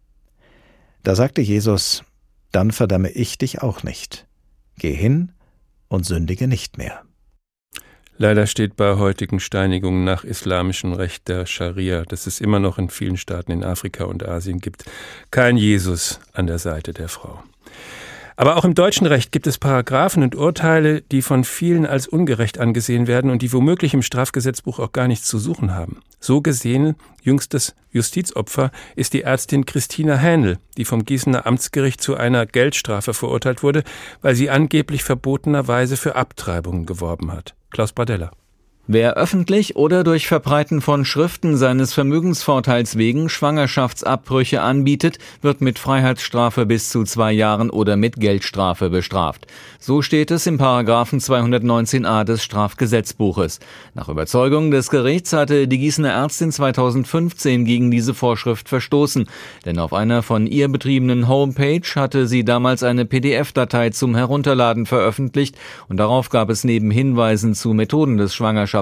Da sagte Jesus: Dann verdamme ich dich auch nicht. Geh hin und sündige nicht mehr. Leider steht bei heutigen Steinigungen nach islamischem Recht der Scharia, das es immer noch in vielen Staaten in Afrika und Asien gibt, kein Jesus an der Seite der Frau. Aber auch im deutschen Recht gibt es Paragraphen und Urteile, die von vielen als ungerecht angesehen werden und die womöglich im Strafgesetzbuch auch gar nichts zu suchen haben. So gesehen, jüngstes Justizopfer ist die Ärztin Christina Hähnel, die vom Gießener Amtsgericht zu einer Geldstrafe verurteilt wurde, weil sie angeblich verbotenerweise für Abtreibungen geworben hat. Klaus Bardella. Wer öffentlich oder durch Verbreiten von Schriften seines Vermögensvorteils wegen Schwangerschaftsabbrüche anbietet, wird mit Freiheitsstrafe bis zu 2 Jahren oder mit Geldstrafe bestraft. So steht es im Paragraphen 219a des Strafgesetzbuches. Nach Überzeugung des Gerichts hatte die Gießener Ärztin 2015 gegen diese Vorschrift verstoßen, denn auf einer von ihr betriebenen Homepage hatte sie damals eine PDF-Datei zum Herunterladen veröffentlicht und darauf gab es neben Hinweisen zu Methoden des Schwangerschaftsabbruches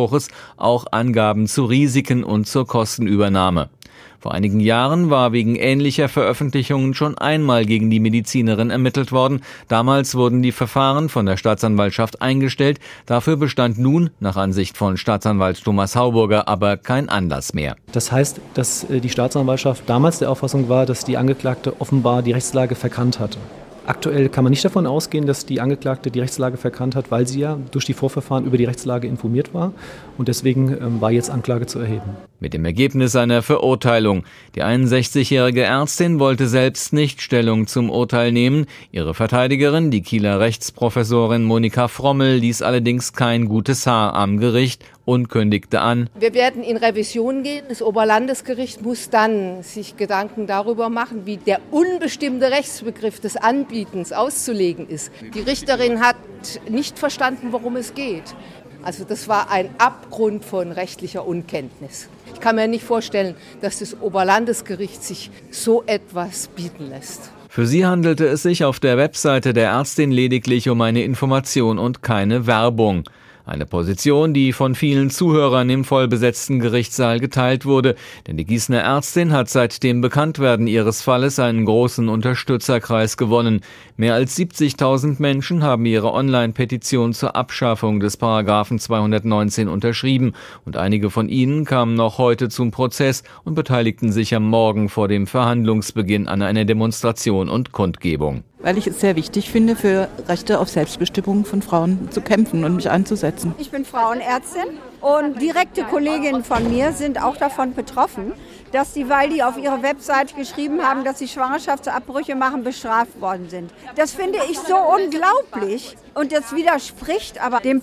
auch Angaben zu Risiken und zur Kostenübernahme. Vor einigen Jahren war wegen ähnlicher Veröffentlichungen schon einmal gegen die Medizinerin ermittelt worden. Damals wurden die Verfahren von der Staatsanwaltschaft eingestellt. Dafür bestand nun, nach Ansicht von Staatsanwalt Thomas Hauburger, aber kein Anlass mehr. Das heißt, dass die Staatsanwaltschaft damals der Auffassung war, dass die Angeklagte offenbar die Rechtslage verkannt hatte. Aktuell kann man nicht davon ausgehen, dass die Angeklagte die Rechtslage verkannt hat, weil sie ja durch die Vorverfahren über die Rechtslage informiert war. Und deswegen war jetzt Anklage zu erheben. Mit dem Ergebnis einer Verurteilung. Die 61-jährige Ärztin wollte selbst nicht Stellung zum Urteil nehmen. Ihre Verteidigerin, die Kieler Rechtsprofessorin Monika Frommel, ließ allerdings kein gutes Haar am Gericht und kündigte an: Wir werden in Revision gehen. Das Oberlandesgericht muss dann sich Gedanken darüber machen, wie der unbestimmte Rechtsbegriff des Anbietens auszulegen ist. Die Richterin hat nicht verstanden, worum es geht. Also das war ein Abgrund von rechtlicher Unkenntnis. Ich kann mir nicht vorstellen, dass das Oberlandesgericht sich so etwas bieten lässt. Für sie handelte es sich auf der Webseite der Ärztin lediglich um eine Information und keine Werbung. Eine Position, die von vielen Zuhörern im vollbesetzten Gerichtssaal geteilt wurde, denn die Gießener Ärztin hat seit dem Bekanntwerden ihres Falles einen großen Unterstützerkreis gewonnen. Mehr als 70.000 Menschen haben ihre Online-Petition zur Abschaffung des Paragraphen 219 unterschrieben und einige von ihnen kamen noch heute zum Prozess und beteiligten sich am Morgen vor dem Verhandlungsbeginn an einer Demonstration und Kundgebung. Weil ich es sehr wichtig finde, für Rechte auf Selbstbestimmung von Frauen zu kämpfen und mich einzusetzen. Ich bin Frauenärztin und direkte Kolleginnen von mir sind auch davon betroffen, dass die, weil die auf ihre Website geschrieben haben, dass sie Schwangerschaftsabbrüche machen, bestraft worden sind. Das finde ich so unglaublich und das widerspricht aber dem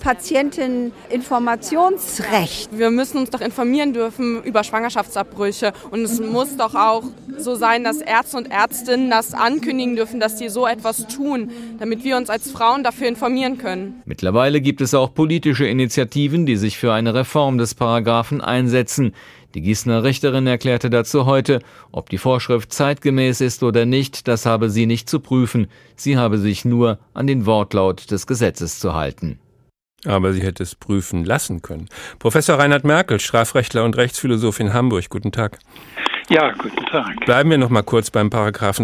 Patienteninformationsrecht. Wir müssen uns doch informieren dürfen über Schwangerschaftsabbrüche und es muss doch auch so sein, dass Ärzte und Ärztinnen das ankündigen dürfen, dass sie so etwas tun, damit wir uns als Frauen dafür informieren können. Mittlerweile gibt es auch politische Initiativen, die sich für eine Reform des Paragraphen einsetzen. Die Gießener Richterin erklärte dazu heute, ob die Vorschrift zeitgemäß ist oder nicht, das habe sie nicht zu prüfen. Sie habe sich nur an den Wortlaut des Gesetzes zu halten. Aber sie hätte es prüfen lassen können. Professor Reinhard Merkel, Strafrechtler und Rechtsphilosoph in Hamburg. Guten Tag. Ja, guten Tag. Bleiben wir noch mal kurz beim Paragraphen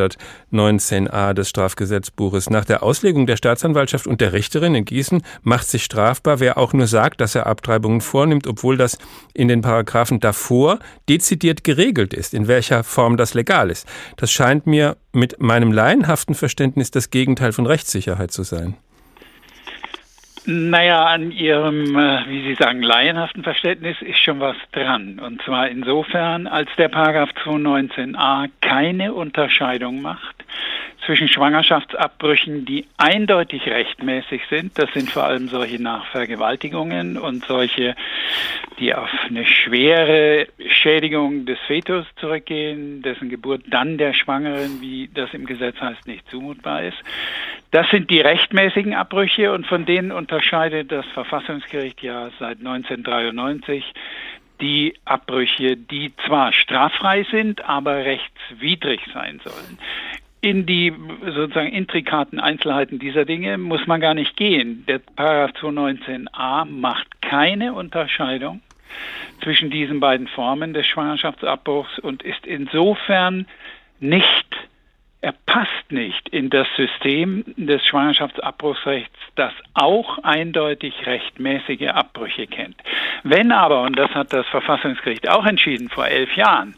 219a des Strafgesetzbuches. Nach der Auslegung der Staatsanwaltschaft und der Richterin in Gießen macht sich strafbar, wer auch nur sagt, dass er Abtreibungen vornimmt, obwohl das in den Paragraphen davor dezidiert geregelt ist, in welcher Form das legal ist. Das scheint mir mit meinem laienhaften Verständnis das Gegenteil von Rechtssicherheit zu sein. Naja, an Ihrem, wie Sie sagen, laienhaften Verständnis ist schon was dran. Und zwar insofern, als der Paragraph 219a keine Unterscheidung macht zwischen Schwangerschaftsabbrüchen, die eindeutig rechtmäßig sind. Das sind vor allem solche nach Vergewaltigungen und solche, die auf eine schwere Schädigung des Fetus zurückgehen, dessen Geburt dann der Schwangeren, wie das im Gesetz heißt, nicht zumutbar ist. Das sind die rechtmäßigen Abbrüche und von denen unterscheidet das Verfassungsgericht ja seit 1993 die Abbrüche, die zwar straffrei sind, aber rechtswidrig sein sollen. In die sozusagen intrikaten Einzelheiten dieser Dinge muss man gar nicht gehen. Der Paragraph 219a macht keine Unterscheidung zwischen diesen beiden Formen des Schwangerschaftsabbruchs und ist insofern er passt nicht in das System des Schwangerschaftsabbruchsrechts, das auch eindeutig rechtmäßige Abbrüche kennt. Wenn aber, und das hat das Verfassungsgericht auch entschieden vor 11 Jahren,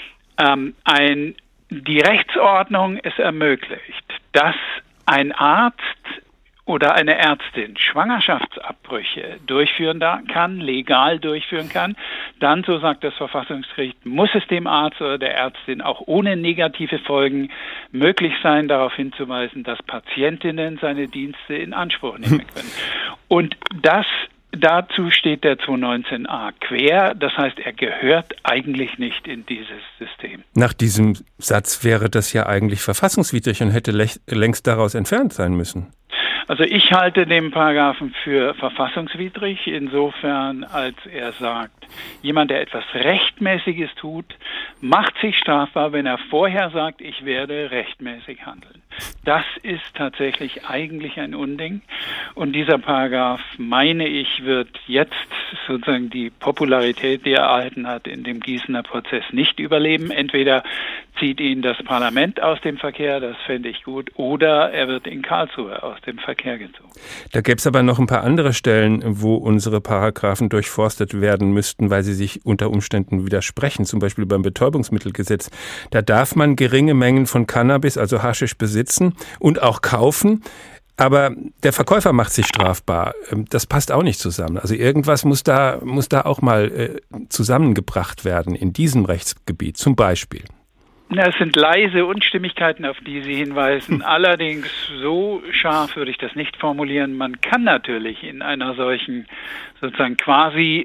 die Rechtsordnung es ermöglicht, dass ein Arzt oder eine Ärztin Schwangerschaftsabbrüche durchführen kann, legal durchführen kann, dann, so sagt das Verfassungsgericht, muss es dem Arzt oder der Ärztin auch ohne negative Folgen möglich sein, darauf hinzuweisen, dass Patientinnen seine Dienste in Anspruch nehmen können. Und das dazu steht der 219a quer. Das heißt, er gehört eigentlich nicht in dieses System. Nach diesem Satz wäre das ja eigentlich verfassungswidrig und hätte längst daraus entfernt sein müssen. Also ich halte den Paragraphen für verfassungswidrig, insofern als er sagt, jemand, der etwas Rechtmäßiges tut, macht sich strafbar, wenn er vorher sagt, ich werde rechtmäßig handeln. Das ist tatsächlich eigentlich ein Unding. Und dieser Paragraph, meine ich, wird jetzt sozusagen die Popularität, die er erhalten hat, in dem Gießener Prozess nicht überleben. Entweder zieht ihn das Parlament aus dem Verkehr, das fände ich gut, oder er wird in Karlsruhe aus dem Verkehr gezogen. Da gäbe es aber noch ein paar andere Stellen, wo unsere Paragraphen durchforstet werden müssten, weil sie sich unter Umständen widersprechen, zum Beispiel beim Betäubungsmittelgesetz. Da darf man geringe Mengen von Cannabis, also Haschisch, besitzen und auch kaufen. Aber der Verkäufer macht sich strafbar. Das passt auch nicht zusammen. Also irgendwas muss da auch mal zusammengebracht werden in diesem Rechtsgebiet, zum Beispiel. Es sind leise Unstimmigkeiten, auf die Sie hinweisen. Allerdings so scharf würde ich das nicht formulieren. Man kann natürlich in einer solchen sozusagen quasi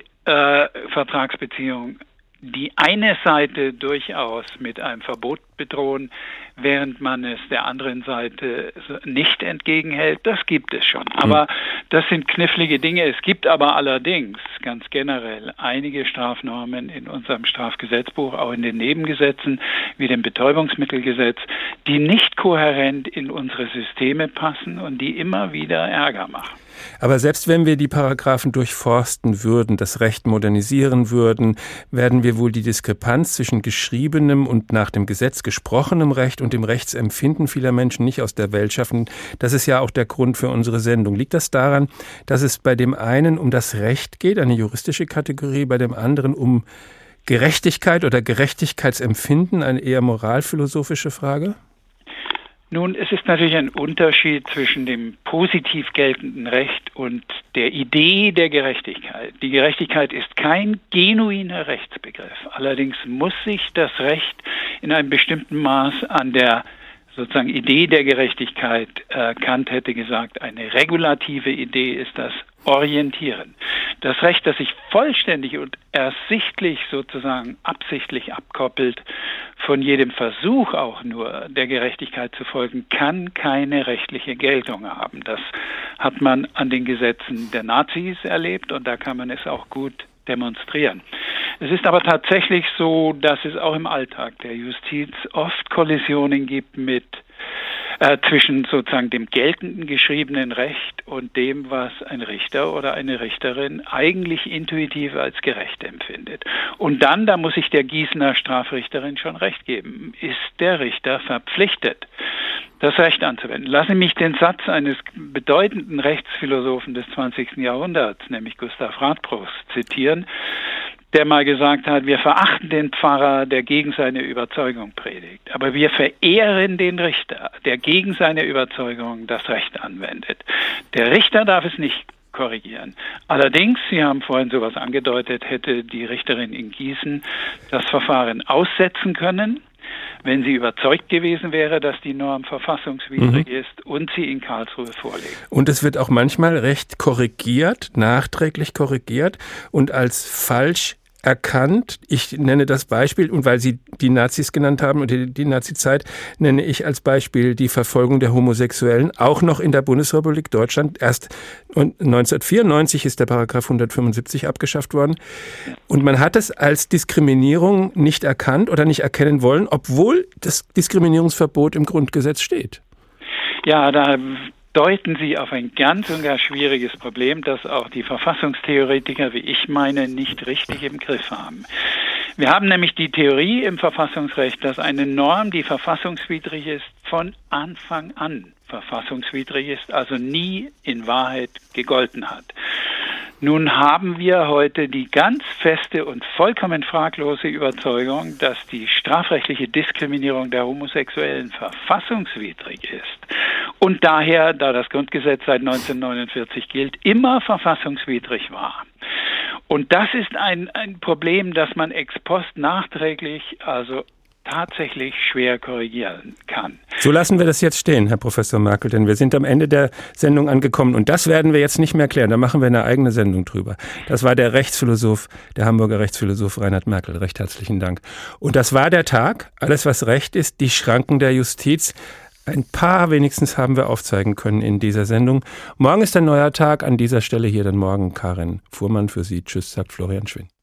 Vertragsbeziehung die eine Seite durchaus mit einem Verbot bedrohen, während man es der anderen Seite nicht entgegenhält. Das gibt es schon. Aber das sind knifflige Dinge. Es gibt aber allerdings ganz generell einige Strafnormen in unserem Strafgesetzbuch, auch in den Nebengesetzen wie dem Betäubungsmittelgesetz, die nicht kohärent in unsere Systeme passen und die immer wieder Ärger machen. Aber selbst wenn wir die Paragraphen durchforsten würden, das Recht modernisieren würden, werden wir wohl die Diskrepanz zwischen geschriebenem und nach dem Gesetz gesprochenem Recht und dem Rechtsempfinden vieler Menschen nicht aus der Welt schaffen. Das ist ja auch der Grund für unsere Sendung. Liegt das daran, dass es bei dem einen um das Recht geht, eine juristische Kategorie, bei dem anderen um Gerechtigkeit oder Gerechtigkeitsempfinden, eine eher moralphilosophische Frage? Nun, es ist natürlich ein Unterschied zwischen dem positiv geltenden Recht und der Idee der Gerechtigkeit. Die Gerechtigkeit ist kein genuiner Rechtsbegriff. Allerdings muss sich das Recht in einem bestimmten Maß an der sozusagen Idee der Gerechtigkeit, Kant hätte gesagt, eine regulative Idee ist das orientieren. Das Recht, das sich vollständig und ersichtlich sozusagen absichtlich abkoppelt von jedem Versuch auch nur der Gerechtigkeit zu folgen, kann keine rechtliche Geltung haben. Das hat man an den Gesetzen der Nazis erlebt und da kann man es auch gut demonstrieren. Es ist aber tatsächlich so, dass es auch im Alltag der Justiz oft Kollisionen gibt zwischen sozusagen dem geltenden geschriebenen Recht und dem, was ein Richter oder eine Richterin eigentlich intuitiv als gerecht empfindet. Und dann, da muss ich der Gießener Strafrichterin schon recht geben, ist der Richter verpflichtet, das Recht anzuwenden. Lassen Sie mich den Satz eines bedeutenden Rechtsphilosophen des 20. Jahrhunderts, nämlich Gustav Radbruchs, zitieren, der mal gesagt hat, wir verachten den Pfarrer, der gegen seine Überzeugung predigt, aber wir verehren den Richter, der gegen seine Überzeugung das Recht anwendet. Der Richter darf es nicht korrigieren. Allerdings, Sie haben vorhin sowas angedeutet, hätte die Richterin in Gießen das Verfahren aussetzen können, wenn sie überzeugt gewesen wäre, dass die Norm verfassungswidrig ist und sie in Karlsruhe vorlegt. Und es wird auch manchmal recht korrigiert, nachträglich korrigiert und als falsch erkannt. Ich nenne das Beispiel, und weil Sie die Nazis genannt haben und die Nazizeit, nenne ich als Beispiel die Verfolgung der Homosexuellen, auch noch in der Bundesrepublik Deutschland. Erst 1994 ist der Paragraph 175 abgeschafft worden. Und man hat es als Diskriminierung nicht erkannt oder nicht erkennen wollen, obwohl das Diskriminierungsverbot im Grundgesetz steht. Ja, da deuten Sie auf ein ganz und gar schwieriges Problem, das auch die Verfassungstheoretiker, wie ich meine, nicht richtig im Griff haben. Wir haben nämlich die Theorie im Verfassungsrecht, dass eine Norm, die verfassungswidrig ist, von Anfang an verfassungswidrig ist, also nie in Wahrheit gegolten hat. Nun haben wir heute die ganz feste und vollkommen fraglose Überzeugung, dass die strafrechtliche Diskriminierung der Homosexuellen verfassungswidrig ist und daher, da das Grundgesetz seit 1949 gilt, immer verfassungswidrig war. Und das ist ein Problem, das man ex post nachträglich also tatsächlich schwer korrigieren kann. So lassen wir das jetzt stehen, Herr Professor Merkel, denn wir sind am Ende der Sendung angekommen und das werden wir jetzt nicht mehr klären. Da machen wir eine eigene Sendung drüber. Das war der Rechtsphilosoph, der Hamburger Rechtsphilosoph Reinhard Merkel. Recht herzlichen Dank. Und das war der Tag. Alles, was Recht ist, die Schranken der Justiz. Ein paar wenigstens haben wir aufzeigen können in dieser Sendung. Morgen ist ein neuer Tag. An dieser Stelle hier dann morgen Karin Fuhrmann für Sie. Tschüss, sagt Florian Schwinn.